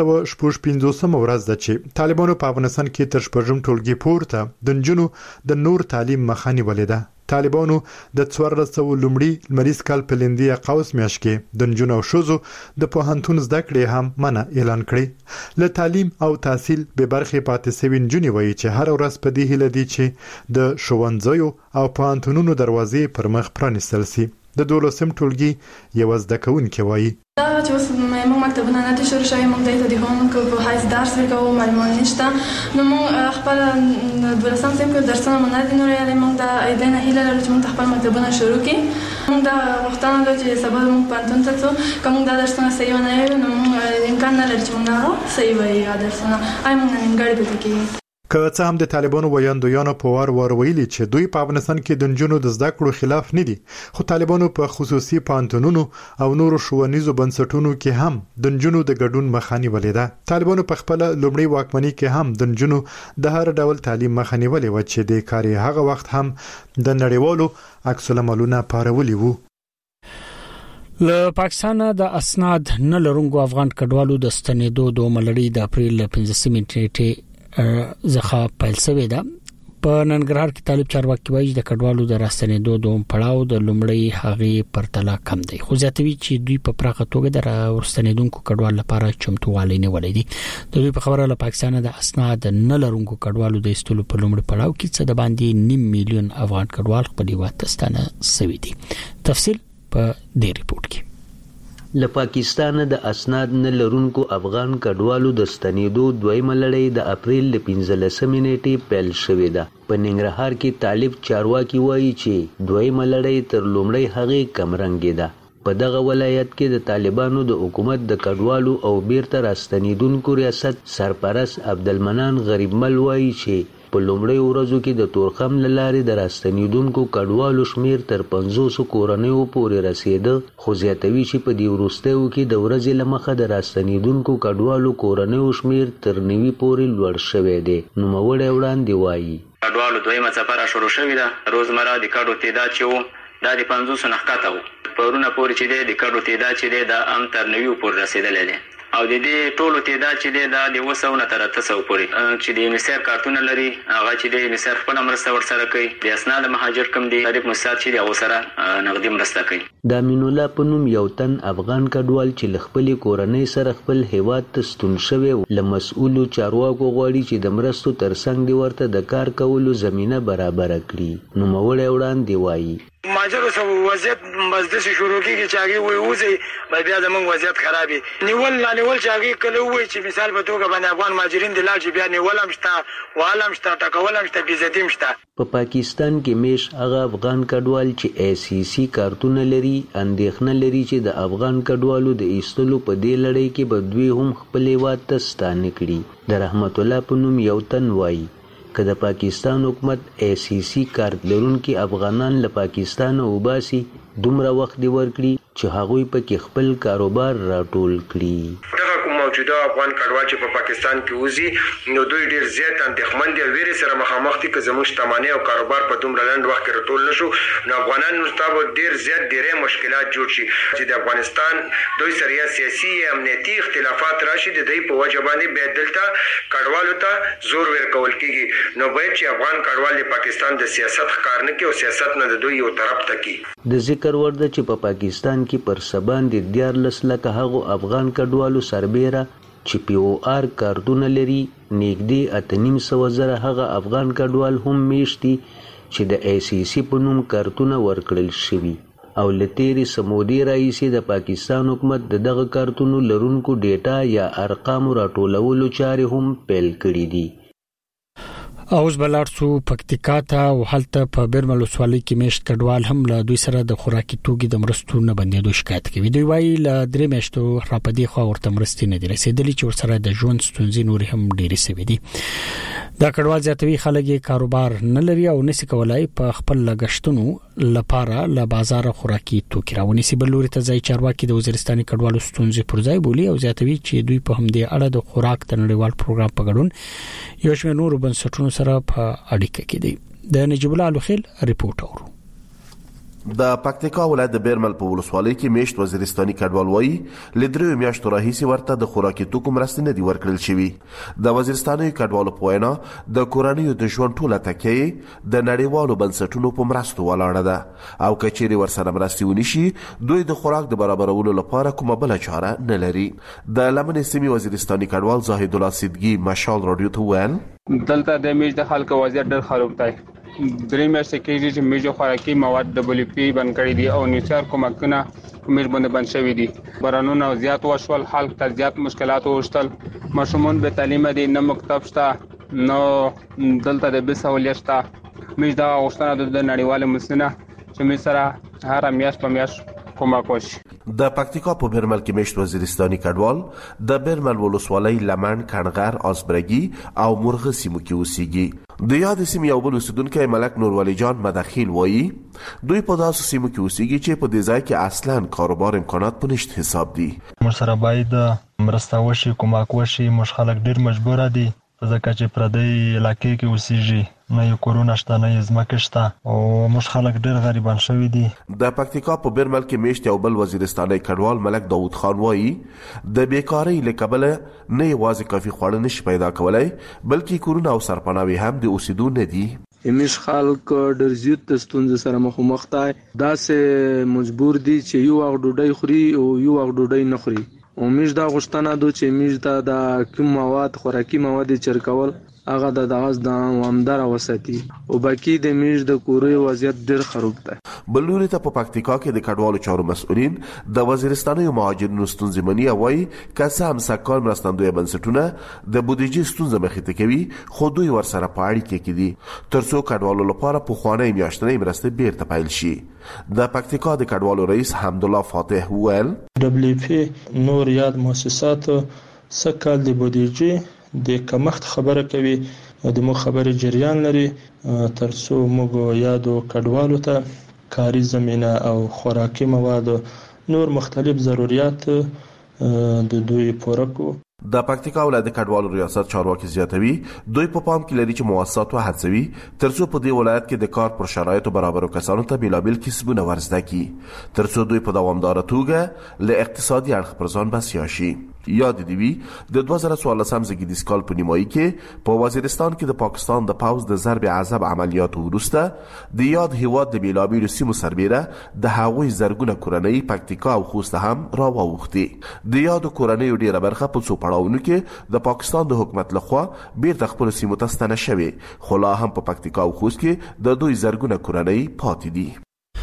1555 ورځ ده چې طالبانو په افغانستان کې تر شپږم ټولګي پورته د نجونو د نور تعلیم مخاني ولیده. طالبانو د 1400 لومړي لمریز کال په لندې قوس میاشت کې د نجونو او ښځو د پوهنتون زده کړې هم منع اعلان کړې. له تعلیم او تحصیل به برخې پاتې شوي نجونې وایي چې هر ورځ په دې هیله دي چې د ښوونځیو او پوهنتونونو دروازې پر مخ پرانیستل شي. د 12م ټولګي یو زده کوونکی وایي دا چې اوس موږ مکتبونه نه دي شروع شوي، موږ دلته د هومورک په حیث درس ورکوو، معلومات نشته. نو موږ خپل 12م صنف کې درسونه مو نه دي نور یادې. موږ د ایدې نه هیله لرو چې موږ خپل مکتبونه شروع کړي. موږ دا غوښتنه لرو چې سبا موږ پوهنتون ته ځو. که موږ دا درسونه صحیح ونه وایو نو موږ امکان نه لري چې موږ هغه صحیح وایو درسونه. آیا موږ نیمګړي پاتې کېږو. که څه هم د طالبانو ویاندویانو په وار ویلي چې دوی په افغانستان کې د نجونو د زده کړو خلاف نه دي، خو طالبانو په خصوصي پوهنتونونو او نورو ښوونیزو بنسټونو کې هم د نجونو د ګډون مخه نیولې ده. طالبانو په خپل لومړی واکمنۍ کې هم د نجونو د هر ډول تعلیم مخه نیولې و چې د کاري هغه وخت هم د نړیوالو عکس العملونو پارولي وو. له پاکستان د اسناد نه لرونکو افغان کډوالو د ستنېدو د ملړۍ د اپریل 15 نیټې ځخه پیل شوې ده. په ننګرهار کې طالب چارواکي وایي د کډوالو د راستنېدو دوم پړاو د لومړی هغې پرتله کم دی، خو زیاتوي چې دوی په پراخه توګه د راستنېدونکو کډوالو لپاره چمتووالی نیولې دي. د دوی په خبره له پاکستان د اسناد نه لرونکو کډوالو د ایستلو په لومړي پړاو کې څه د باندې 9 میلیون افغان کډوال خپل هیواد ته ستانه شوي دي. تفصیل په دې ریپورت کې. له پاکستان د اسناد نه لرونکو افغان کډوالو د ستنېدو دویمه لړۍ د اپریل 15 نیټې پیل شوې ده. په ننګرهار کې طالب چارواکي وایي چې دویمه لړۍ تر لومړۍ هغې کم رنګې ده. په دغه ولایت کې د طالبانو د حکومت د کډوالو او بیرته راستنېدونکو ریاست سرپرست عبدالمنان غریبمل وایي چې په لومړی ورځو کې د تورخم له لارې د راستنېدونکو کډوالو شمیر تر 500 کورنیو پورې رسیده، خو زیاتوي چې په دې وروستیو کې د ورځې له مخه د راستنېدونکو کډوالو کورنیو شمیر تر 90 پورې لوړ شوی دی. نوموړی وړاندې وایي کډوالو دویمه څپره شروع شوې ده. روزمره د کډو تعداد چې و دا د 500 نه ښکته و. پرونه پورې چې دی د کډو تعداد چې دی دا هم تر 90 پورې رسېدلی دی، او د دې ټولو تعداد چې دی دا د 200 نه تر 800 پورې چې د یونیسف کارتونه لري هغه چې د یونیسف خپله مرسته ورسره کوي. د اسناد مهاجر کم دي غریب مستعد چې د هغو سره نغدي مرسته کوي. د امین الله په نوم یو تن افغان کډوال چې له خپلې کورنۍ سره خپل هیواد ته ستون شوی له مسؤلو چارواکو غواړي چې د مرستو ترڅنګ دې ورته د کار کولو زمینه برابره کړي. نوموړی وړاندې وایي ماجر سو وضعیت مزدس شروع کیږي چې هغه وي اوسې بیا زمونږ وضعیت خرابي. نیول چې هغه کله وي چې مثال په توګه باندې افغان ماجرین د لاړ بیا نیول هم شته والم شته ټکول هم شته بیزتیم شته. په پاکستان کې میش هغه افغان کډوال چې ACC کارتونه لري اندېښنه لري چې د افغان کډوالو د ایستلو په دې لړۍ کې به دوی هم خپل هیواد ته ستانه کړي. د رحمت الله په نوم یو تن وایي که د پاکستان حکومت ACC کارت لرونکي افغانان له پاکستانه وباسي دومره وخت دی ورکړي چې هغوی پکې خپل کاروبار راټول کړي. موجوده افغان کډوال چې په پاکستان کې وزي نو دوی ډیر زیات اندېښمن دي او ویرې سره مخامخ دي چې زموږ شتمنۍ او کاروبار په دومره لنډ وخت کې راټول نشو نو افغانانو ته ډیر زیات ډیرې مشکلات جوړ شي چې د افغانستان دوی سره سیاسي امنیتي اختلافات راشي د دې په وجه باندې به دلته کډوالو ته زور ورکول کیږي. نو باید چې افغان کډوال د پاکستان د سیاست ښکار نه کوي او سیاست نه د دوی یو طرف ته کی. د ذکر ور ده چې په پاکستان کې پر سبان د 14 لکه هغو افغان کډوالو سربېره چې POR کارتونه لري نږدې 8,500 هغه افغان کډوال هم میشتي چې د ACC په نوم کارتونه ورکړل شوي او لتیری سمودي رئیس د پاکستان حکومت دغه کارتونو لرونکو ډیټا یا ارقام راټولولو چارې هم پیل کړې دي. اوس بلارسو پکتیکا ته او هلته په بیرمل وسوالۍ کې میشت کډوال هم له دوی سره د خوراکي توکي د مرستو نه بندېدو شکایت کوي. دوی وایي له 3 میاشتو راپدې خو ورته مرستې نه دي رسیدلې چې ورسره د ژوند ستونزې نور هم ډېرې شوې دي. دا کډوال زیاتوي خلک کاروبار نه لري او نسی کولای په خپل لګښتونو لپاره له بازار خوراکي توکي راونیسي. بل لوري ته ځای چارواکي د وزیرستاني کډوالو ستونزې پر ځای بولي او زیاتوي چې دوی په همدې اړه د خوراک د نړیوال پروګرام په ګډون یو شمېر نورو بنسټونو سره په اړیکه کې دي. د نجیب الله الخیل ریپورت اورو. د پکتیکا ولایت د بیرمل په ولسوالۍ کې میشت وزیرستاني کډوال وایي له 3 میاشتو راهیسې ورته د خوراکي توکو مرستې نه دي ورکړل شوي. د وزیرستاني کډوالو په وینا د کورنیو د ژوند ټوله تکیه د نړیوالو بنسټونو په مرستو ولاړه ده او که چیرې ورسره مرستې ونشي دوی د خوراک د برابرولو لپاره کومه بله چاره نه لري. د لمنې سیمې وزیرستاني کډوال زاهد الله صدقي مشال رادیو ته ویل دلته د میش د خلکو وضعیت ډېر خراب دی. درې میاشتې کېږي چې میجو خوراکي مواد WFP بند کړی دي او نیوکلیر کومکونه میج باندې بند شوی دي. بارانونه زیات وشول، خلک ته زیات مشکلات وشتل، ماشومان به تعلیم دي، نه مکتب شته نو دلته د به سہولیت شته. میج دا غوښتنه د نړیوال مسنه چې می سره هر میاشت په میاشت کومک وشي. د پکتیکا په برمل کې میشت وزیرستاني کډوال د برمل ولسوالۍ لمن، کڼغر، آسبرګي او مرغه سیمو کې اوسېږي. د یاد سیمې یو بل اوسیدونکی ملک نور ولی جان مدخیل وایي دوی په داسې سیمو کې اوسېږي چې په دې ځای کې اصلاً کاروبار امکانات په نشت حساب دي. موږ سره باید مرسته وشي، کومک وشي. موږ خلک ډېر مجبوره دي ځکه چې پردی علاقې کې اوسېږي، نه یې کورونه شته، نه یې ځمکې شته او موږ خلک ډېر غریبان شوي دي. د پکتیکا په برمل کې میشت یو بل وزیرستاني کډوال ملک داود خان وایي د بیکارۍ له کبله نه یوازې کافي خواړه نشي پیدا کولی بلکې کورونه او سرپناوي هم د اوسېدو نه دي. همیش خلک ډېر زیات د ستونزې سره مخامخ دي، داسې مجبور دي چې یو وخت ډوډۍ خوري او یو وخت ډوډۍ نه خوري. او میش دا غوښتنه ده چې میش د کوم مواد خوراکي مواد چرکول هغه د دغه د عوامدار وساتي او باقي د میش د کوري وضعیت ډېر خراب دی. بل لوري ته په پکتیکا کې د کډوالو چارو مسؤلین د وزیرستاني مهاجرینو ستونزې مني او وایي که څه هم سږکال مرستندویه بنسټونه د بودیجې ستونزه مخې ته کوي خو دوی ورسره په اړیکه کې دي تر څو کډوالو لپاره پخوانۍ میاشتنۍ مرستې بیرته پیل شي. د پکتیکا د کډوالو رئیس حمدالله فاتح وویل WFP نور یاد مؤسسات سږکال د بودیجې د کمښت خبره کوي او د مو خبرې جریان لري تر څو موږ یادو کډوالو ته کاري زمینه او خوراکي مواد نور مختلف ضرورت د دوی پوره کو. د پکتیکا ولایت د کډوالو ریاست چارواکي زیاتوي دوی په پام کې لري چې مؤسسات وهڅوي تر څو په دې ولایت کې د کار پر شرایطو برابرو کسانو ته بیلابیل کسبونه ورزده کړي تر څو دوی په دوامداره توګه له اقتصادي اړخ پر ځان بسیا شي. یاد دی وی د 2014 زګیدیس کال په نیمایي کې په وزیرستان کې د پاکستان د پاوز د ضرب عذاب عملیاتو وروسته د یاد هیواد د بیلابیلو سیمو سربیره د هغوی زرګونه کورنۍ پکتیکا او خوست هم راووختي. د یاد کورنۍ ډیره برخه په څو پړاوونو کې د پاکستان د حکومت لخوا بیرته خپل سیمو ته ستنه شوي خو لا هم په پکتیکا او خوست کې د دوی زرګونه کورنۍ پاتې دي.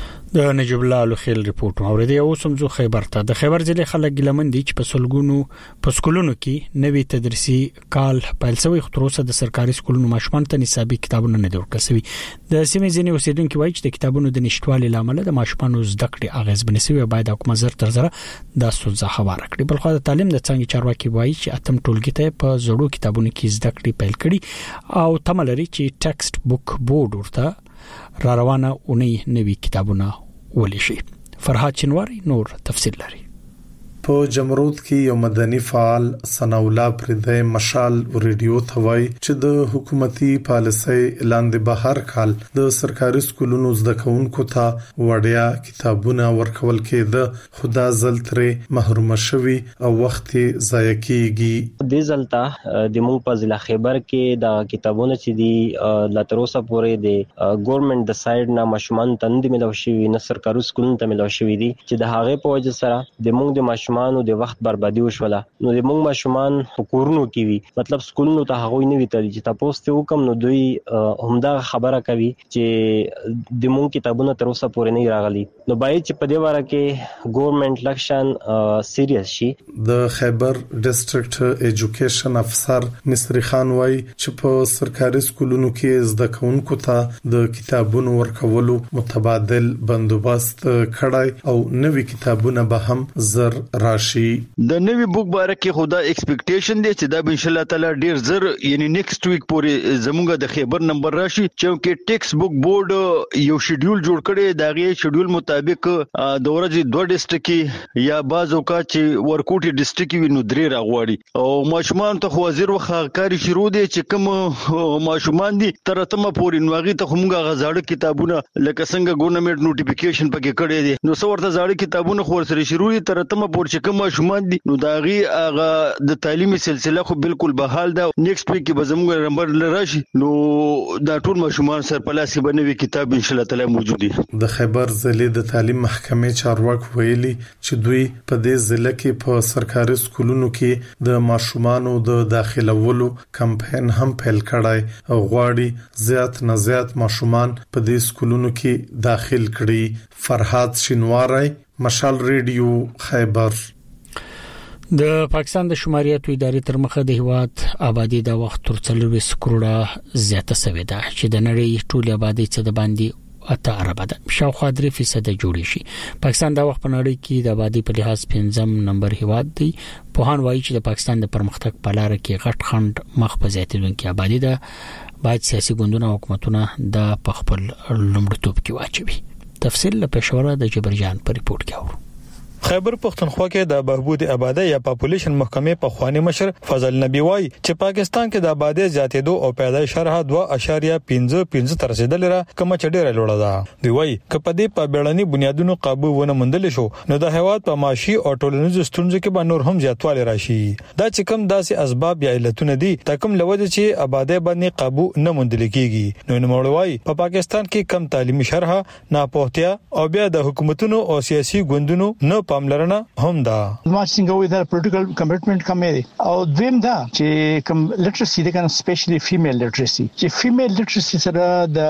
د نجیب الله الخیل ریپورت اوریدي او سمزو خیبر ته د خیبر ضلع خلک ګلمن دي چې په سلګونو په سکولونو کې نوي تدریسي کال پیل شوی خطروسه د سرکاري سکولونو ماشومان ته نصابي کتابونه نه ورکړل شوی. د سیمې ځینې اوسیدونکو وایي چې د کتابونو د نشټوالي لامل د ماشومانو زده کړې اغیز بنسوي باید حکومت زر تر زره د ستونزه خبره کړي. بلخو د تعلیم د څنګه چارواکي وایي چې اتم ټولګي ته په زړو کتابونو کې زده کړې پیل کړي او تملري چې ټیکسټ بوک بورډ ورته را روانه اونۍ نوي کتابونه ولې شي. فرهاد چنواری نور تفصیل لري. په جمرود کې یو مدني فعال ثنا الله پردې مشال ریډیو ثوای چې د حکومتي پالیسۍ لاندې به هر کال د سرکاري سکولونو زده کوونکو ته وړیا کتابونه ورکول کېده خدا زلتره محروم شوي او وخت ضایع کیږي. د زلتا د مو په ضلع خیبر کې د کتابونو چې دی لا تر اوسه پورې د ګورنمنت د سایډ نه مشمن تند ملو شوی نه سرکاري سکولونو ته ملو شوی دي چې د هغه په وجه سره د موږ د مشمانو د وخت بربادي وشوله. نو د موږ ماشومان کورونو کې وي مطلب سکولونو ته هغوی نه ویتل چې تاسو ته وکم نو دوی همدا خبره کوي چې د موږ کتابونه تر اوسه پورې نه راغلي. نو باید چې په دې واره کې ګورنمنت لکشن سیریس شي. د خیبر ډیسټریکټ ایجوکیشن افسر مصری خان وای چې په سرکاري سکولونو کې زده کوونکو ته د کتابونو ورکولو متبادل بندوبست کړای او نوي کتابونه به هم زر راشي. د نوی بوک باره کې خدا ایکسپیکټیشن دی چې دا به ان شاء الله تعالی ډیر زر یعنی نیکسټ ویک پورې زموږ د خیبر نمبر راشي چې ټیکس بوک بورډ یو شیډول جوړ کړي دا غي شیډول مطابق د ورځې 2 ډیسټریکټ یا بعض اوقات چې ورکوټي ډیسټریکټ وینو درې راغواړي او ماشومان ته وزیر وخاکاری شروع دي چې کوم ماشومان دي تر تمه پورې نوغي ته همغه غزاړه کتابونه لکه څنګه ګورنمنت نوټیفیکیشن پکې کړي دي نو څورته زاړه کتابونه خور سره شروع دي تر تمه پورې نور چې کوم ماشومان دي نو دا غي هغه د تعلیمي سلسله خو بالکل بحال ده. نیکسټ ویک کې به زموږ نمبر لراشي نو دا ټول ماشومان سرپلاسي بنوي کتاب ان شاء الله تعالی موجود دي. د خیبر ضلع د تعلیم محکمې چارواکي ویلي چې دوی په دې ضلع کې په سرکاري سکولونو کې د ماشومانو د داخلولو کمپاین هم پیل کړای او غواړي زیات نه زیات ماشومان په دې سکولونو کې داخل کړي. فرحات شینواری، مشال ریډیو، خیبر. د پاکستان د شماریاتو ادارې تر مخه د هیواد آبادی د وخت تر 40 کروڑه زیاته شوې ده چې د نړۍ ټول آبادی څخه د باندې 8 اربه ده، شاوخوا 3% جوړی شي. پاکستان د وخت په نړۍ کې د آبادی په لحاظ 5م نمبر هیواد دی. په هان وایي چې د پاکستان د پرمختګ په لار کې غټ خند مخ په زیاتېدونکو آبادی ده. باید سیاسي ګوندونه او حکومتونه د خپل لومړیتوب کې واچوي. تفصیل له پېښور د جبرجان په ریپورت کې اورو. خیبر پختونخوا کې د بهبود آبادی یا پاپولیشن محکمې په خواني مشر فضل نبی وای چې پاکستان کې د آبادی زیاتېدو او پیدایش شرح 2.55 تر رسیدلې را کوم چې ډیره لوړه ده. دی وای ک په دې په بیړني بنیادونو قابو ونه مندل شو نو د هیواد په معاشي او ټولنیزو ستونزو کې به نور هم زیاتوالی راشي. دا چې کوم داسې اسباب یا علتونه دي د کوم لوجه چې آبادی باندې قابو نه مندل کیږي نو نوموړی په پاکستان کې کم تعلیمي شرح، ناپوهتیا او بیا د حکومتونو او سیاسي ګوندونو نه پاملرنه هم ده. ما څنګه وې دا پولیټیکل کمټمنټ کمې دي او دویم دا چې کوم لټرسي د کنه سپیشلی فیمیل لټرسي چې فیمیل لټرسي سره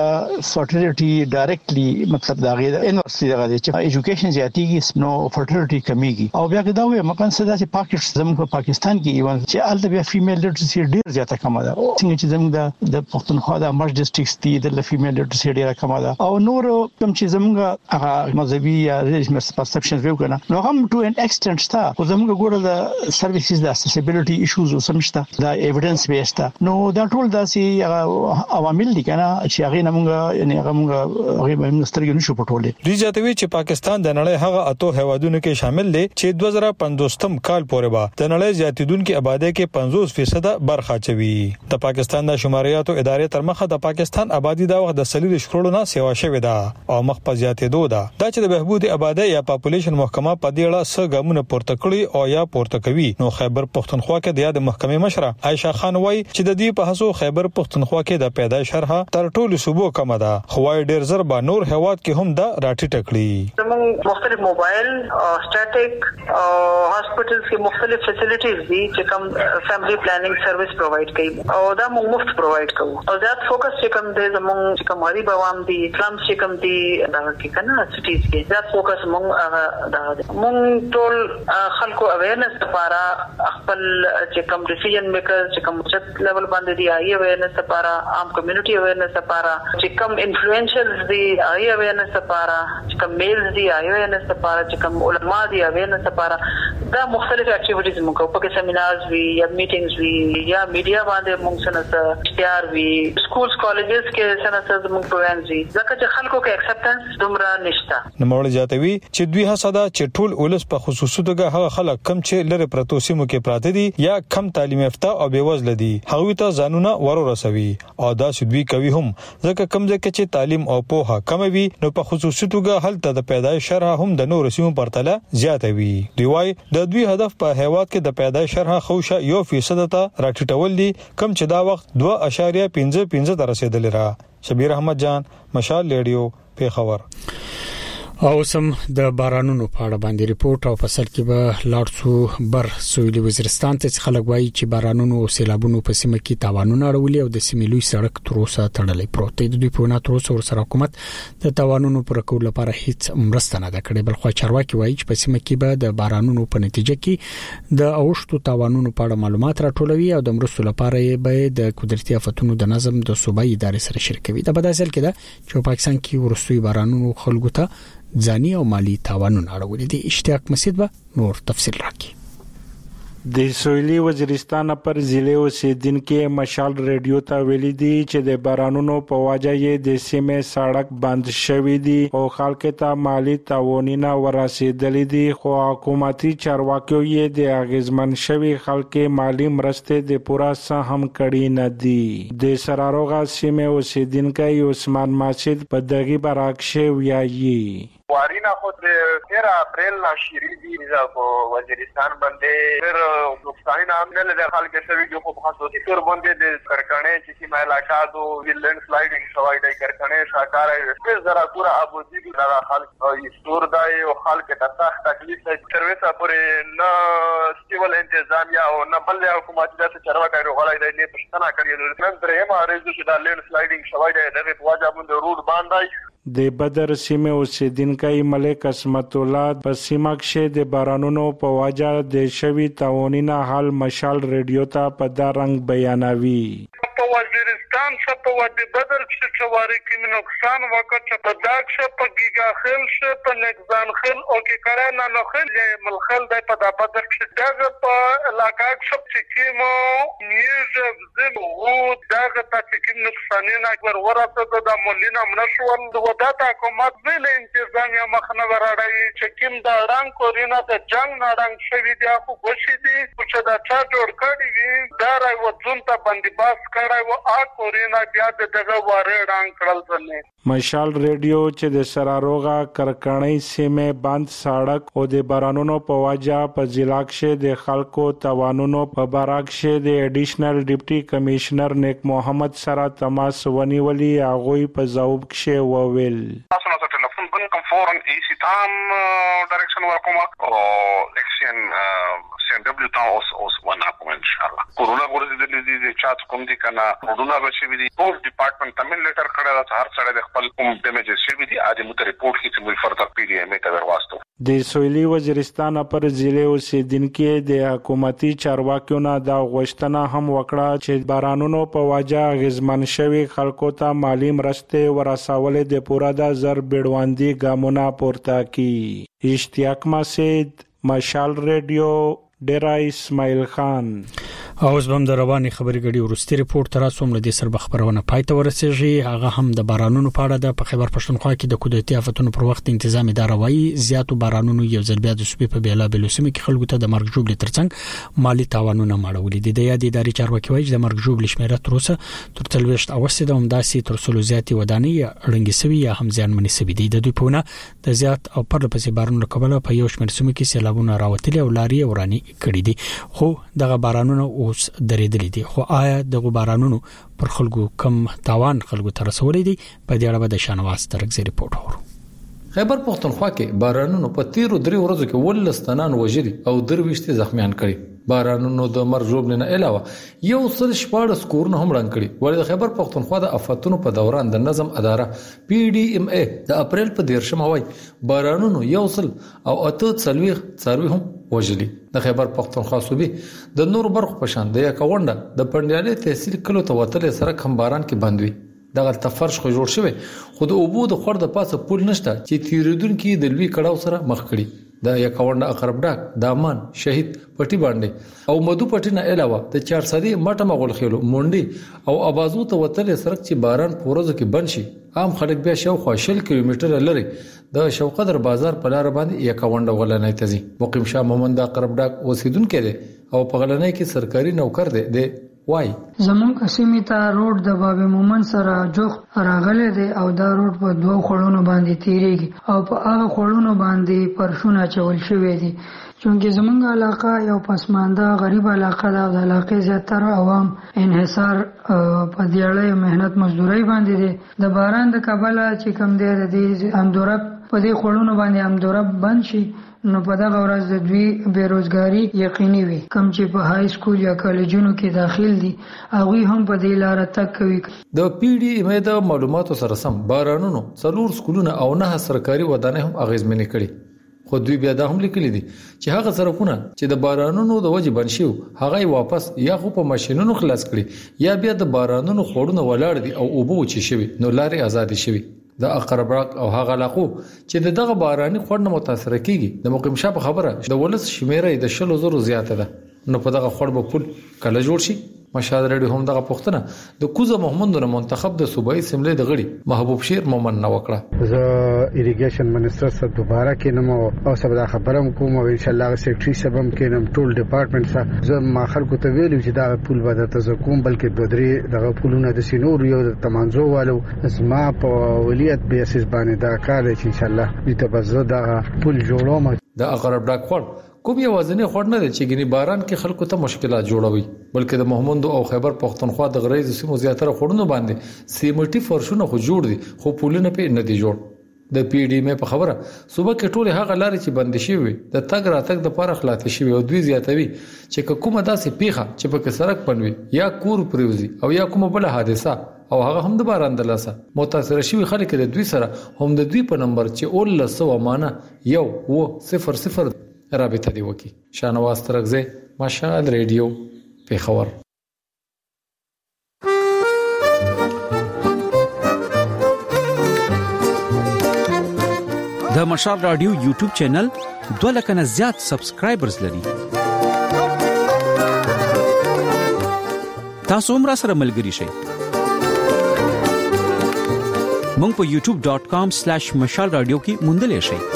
د فرټیلیټي ډایرکټلی مطلب دا غي انورسي دا غي چې ایجوکیشن زیاتیږي نو فرټیلیټي کمیږي او بیا دا وې مکان څه دا چې پاکستان په پاکستان کې ایون چې ال د بیا فیمیل لټرسي ډیر زیاته کم ده. څنګه چې زموږ د پښتونخوا د مرج ډسټریکټس دي د فیمیل لټرسي ډیره کم ده او نور کوم چې زموږ هغه مذهبي یا ریلیجیس پرسپشنز ویو کنه نو هم ټو ان ایکسټنټ ستا خو زموږ ګوره د سرویسز د اسیسیبিলিټي ایشوز او سمشته دا ایویډنس بیسته نو دا ټول داسې عوامل دي کنه چې هغه نمونږ یعنی هغه موږ سترګې نشو پټولې. دوی ځاتوي چې پاکستان د نړۍ هغه اته هیوادونو کې شامل دي چې 2015 کال پورې به د نړۍ زیاتیدونکو آبادی کې 50% برخه چوي. د پاکستان د شماریاتو ادارې تر مخه د پاکستان آبادی د وخت د 40 کروڑ نه سیوا شوې ده او مخ په زیاتېدو ده. دا چې د بهبود آبادی یا پاپولیشن محکمه په دې اړه څه ګامونه پورته کړی او یا پورته کوي نو خیبر پختونخوا کې د یاد محکمې مشره عائشہ خان وای چې د دې په هڅو خیبر پختونخوا کې د پیدایش شرح تر ټولو صوبو کم ده خو ډیر زر به نور هیواد کې هم دا راټیټ کړی. زموږ مختلف موبایل او سټاټیک او هاسپټلز کې مختلف فیسیلیټیز دي چې کوم فیملی پلانینګ سرویس پرووایډ کوي او دا موږ مفت پرووایډ کوو او زیات فوکس چې کوم د زموږ چې کوم غریب عوام دي اسلام چې کوم دي دا کې کنه سټیز کې زیات فوکس موږ دا ټول خلکو اویرنس لپاره خپل چې کوم ډیسیژن میکرز چې کوم چت لیول باندې دی آی اویرنس لپاره عام کمیونټي اویرنس لپاره چې کوم انفلوئنشلز دی آی اویرنس لپاره چې کوم میلز دی آی اویرنس لپاره چې کوم علما دی اویرنس لپاره دا مختلف اکټیویټیز موږ کوو پکې سیمینارز وی یا میټینګز وی یا میډیا باندې موږ سره اشتهار وی سکولز کالجز کې سره موږ پروګرامز وی ځکه چې خلکو کې اکسپټنس دومره نشته. نوموړي جاتوي چې دوی هڅه چې ټول ولس په خصوصي توګه هغه خلک کم چې لره پرتو سیمو کې پراته دي یا کم تعلیم یافته او بیوزله دي هغوی ته ځانونه ورورسوي او دا سودوي کوي هم ځکه کم ځکه چې تعلیم او پوهه کم وي نو په خصوصي توګه هلته د پیدایش شرح هم د نور سیمو پرتله زیاته وي. دی وای د دوی هدف په هیواد کې د پیدایش شرح خوشه 1% ته راټیټول دي کم چې دا وخت 2.55 ته رسیدلی را. شبیر احمد جان، مشال ریډیو، پیښور. او سم د بارانونو په اړه باندې ریپورت او فصل کې به لاړ بر سویلي وزیرستان ته خلک وایي چې بارانونو او سیلابونو په سیمه کې تاوانونه اړولي او د سیمې لوی سړک تر اوسه تړلې پروت دی. د دوی په وینا تر اوسه ورسره حکومت د تاوانونو پر کولو لپاره هیڅ مرسته نه ده کړې بل خو چارواکي وایي چې په سیمه کې به د بارانونو په نتیجه کې د اوښتو تاوانونو په اړه معلومات راټولوي او د مرستو لپاره به د قدرتي آفتونو د نظم د صوبایي ادارې سره شریکوي. د بداسل کې ده چې پاکستان کې ورستوي بارانونو خلکو ته ځاني او مالی تاوانونه اړولې دي. اشتیاق مسجد به نور تفصیل راکړي. د سویلي وزیرستان پر ضلع اوسیدونکو مشال ریډیو ته ویلي دي چې د بارانونو په وجه یې د سیمې سړک بند شوی دی او خلک ته مالی تاوانونه ورسېدلې دي خو حکومتي چارواکي یې د اغیزمن شوی خلک مالی مرستې د پورا سهم کړي نه دي. د سراروغه سیمې اوسیدونکو عثمان ماسد په دغه برعکس ویایي وارینا خود 13 اپریل ناشری دی په وزیرستان باندې ډېر نقصان هم نه لري خلک شوی جو په خاصوتی تور باندې د کرکنې چې ما علاقہ دو ویلن سلایډینګ شوی دی کرکنې شاکار ډېر زرا پورا ابوزي د خلک استور دی او خلک ته سخت تکلیف دی سرویسه پورې نه سیول انتظامیه او نه بل حکومت د چارواکي غوړای دی نه پښتنه کړی نن درېم اړیزو چې د لین سلایډینګ شوی دی دغه واجب د روډ باندې د بدر سیمه اوسیدونکو ملک اسمت الله په سیمه کې د بارانونو په وجه د شوی تاوانینه حال مشال ریډیو ته په دا رنگ بیانوي په وزیرستان څخه په وادي بدر کې څواري کې نقصان وکړ چې په داک څخه په ګیګا خل څخه په نگزان خل او کې کړه نه خل ملخل د په بدر کې دغه په علاقہ څخه مو نیوز زم وو دغه تاسو نقصان نه اکبر ورته د مولینه منشور وداتا حکومت ویل انتظامیه مخنه ورړی چې کوم د اړان کورینا د جنگ نړنګ شوی دی خو غوښی دی چې دا چا جوړ کړی وي دا راي وځون ته بنديباس کړای و ا کورینا بیا دغه واره اړان کړل ځنه مشال ریډیو چې د سراروغه کرکړی سیمه بند سړک او د بارانونو په وجه په ضلع کې د خلکو توانونو په بارک کې د اډیشنل ډیپټي کمشنر نیک محمد سره تماس ونیولي هغه په جواب کې وویل تاسو نو ټلیفون بن کوم فورن ای سی تام ډایرکشن ورکوم او اکشن سین دبليو تا اوس ونه کوم ان شاء الله کورونا ورته د چات کوم دي کنه روډونه بچي دي ټول ډپارټمنټ تمن لیټر کړه دا هر څړې د خپل کوم ډیمیجز شي دي اځه مو ته ریپورت کیږي چې فرض پی ډی ام ته ورواستو د سویلي وزیرستان پر ضلع اوسیدونکو د حکومتي چارواکیو نه دا غوښتنه هم وکړه چې بارانونو په وجه غزمن شوی خلکو ته مالی مرسته ورسول د پورا د زر بیړواندي ګامونه پورته کی اشتیاق مسید مشال ریډیو ډیرا اسماعیل خان اوس بم د رواني خبري غړي ورستي ریپورت تر اوسه ملي سر خبرونه پاتې ورسېږي هغه هم د بارانونو په اړه د خیبر پښتونخوا کې د قدرتي آفتونو پر وخت تنظیم اداره وایي زیاتو بارانونو یو ځل بیا د صوبې په بیلا بلوسمه کې خلکو ته د مرګ جوړ ترڅنګ مالی تاوانونه ماړولې دي د یادې ادارې چارواکي وایي د مرګ جوړ شمیره تر اوسه تر 30 اوسه د همداسي تر څلو زیاتې ودانۍ اړنګي سوي یا هم ځان منې سوي دي د دوی په ونه د زیات او پر لپسې بارانونو کبله په یو شمېر سیمو کې سیلابونه راوتلي او لاري وراني کړي دي خو دغه بارانونه اوس درېدلي دي خو آیا د بارانونو پر خلکو کم تاوان خلکو تر رسولې دي په دې اړه د شانواز ترګزي ریپورت اورو خیبر پښتونخوا کې بارانونو په 13 ورځو کې ولستانان وژري او درويشتي زخمیان کړي بارانونو د مرجوب نه علاوه یو څل شپاړس کورونه هم رنګ کړي ولې د خیبر پښتونخوا د آفتونو په دوران د نظم اداره پی ډی ام ای د اپریل په 13 وای بارانونو یو څل او اته څلويخ څاروي هم وژلي د خیبر پښتونخوا صوبې د نور برخ په شان د یکونډه د پندیالي تحصیل کلو ته وتل سره کم باران کې بندوي دغه تفرش خو جوړ شوی خو د اوبو د خور د پاسه پول نشته چې تیریدونکو د لوی کړهو سره مخ کړي د یکونډه اقرب ډاک دامان شهید پټي باندې او مدو پټي نه علاوه د 400 مټه مغول خېلو مونډي او ابازو ته وتل سرک چې باران پورزو کې بند شي عام خلک بیا شاو خوشل کیلومتر لري د شوقدر بازار په لار باندې یکونډه غلنۍ تزي مقیم شاه محمد اقرب ډاک اوسیدونکو دي او په غلنۍ کې سرکاري نوکر دي وای زمون قسمه ته روډ د باب مومن سره جوخ راغله دي او دا روډ په دوه خړونو باندې تیریږي او په هغه خړونو باندې پرشونه چول شوې دي چونکه زمونږ علاقہ یو پسمانده غریب علاقہ ده د علاقې زیاتره عوام انحصار په دیړې مهنت مزدوري باندې دي د باران د کابل چې کم دی د اندورب په دې خړونو باندې اندورب بند شي نو په دغه ورځ د دوی بیروزګاری یقیني وي کم چې په های سکول یا کالجونو کې داخل دي هغه هم په دې لار تک کوي د پی ډی ام ای د معلوماتو سره سم بارانونو څلور سکولونه او نه سرکاري ودانۍ هم اغیزمنې کړي خو دوی بیا دا هم لیکلي دي چې هغه سرکونه چې د بارانونو د وجې بند شي هغه واپس یا خو په ماشينونو خلاص کړي یا بیا د بارانونو خوړونه ولاړ دي او اوبو چي شوی نو لارې آزاد شوی د اقرب راک او هغه علاقو چې دغه باراني خوړ نه متاثر کیږي د مقیم شاه په خبره د ولس شمیره د 100,000 زیاته ده نو په دغه خوړ په پول کله جوړ شي مشال رادیو هم دغه پښتنه د کوزه محمد نور منتخب د صوبایي اسمبلی د غړي محبوب شیر مومن نو وکړه. زه ایریګیشن منسٹر سره دوباره کینم او سبا خبرم کوم او ان شاء الله سیکریټری سبم کینم ټول ډپارټمنټ سره زه ما خلکو ته ویلو چې دا پول به د کوم بلکې د درې دغه پولونه د سینور یو د تمانزو والو زما په ولیت به اساس باندې دا کار چې ان شاء الله دې ته بزو دا پول جوړوم. د اقرب ډاک خور کوم یو وزنی خور نه دی چې ګني باران کې خلکو ته مشکلات جوړوي بلکې د محمد او خیبر پښتونخوا د غریز سیمو زیاتره خورونو باندې سیمټي فرشونه خو جوړ دي خو پولونه په نه دي جوړ. د پی ډی مې په خبره صوبه کې ټول هغه لارې چې بند شي وي د تګ راتګ د پاره خلاص شي او دوی زیاتوي چې کومه داسې پیخه چې په سړک پنوي یا کور پریوزي او یا کومه بل حادثه او هغه هم د باران د لاسه متاثر شوی خلک د دوی سره هم د دوی په نمبر چې اول سو امانه 100 رابطه دی وکي. شانواز ترغزه مشال ریډیو پیښور. د مشال رادیو یوټیوب چینل 2 لک نه زیات سبسکرایبرز لري. تاسو هم را سره ملګری شئ. مونږ په youtube.com/mashalradio کې موندلې شئ.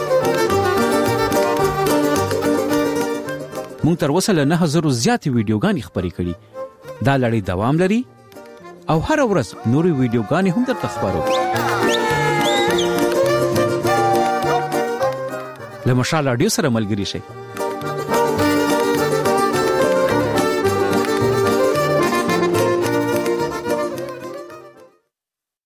مونږ تر اوسه له 9000 زیات ویډیوګانې خبرې کړې. دا لړۍ دوام لري او هر ورځ نورې ویډیوګانې هم درته خبرو. له مشال رادیو سره ملګری شئ.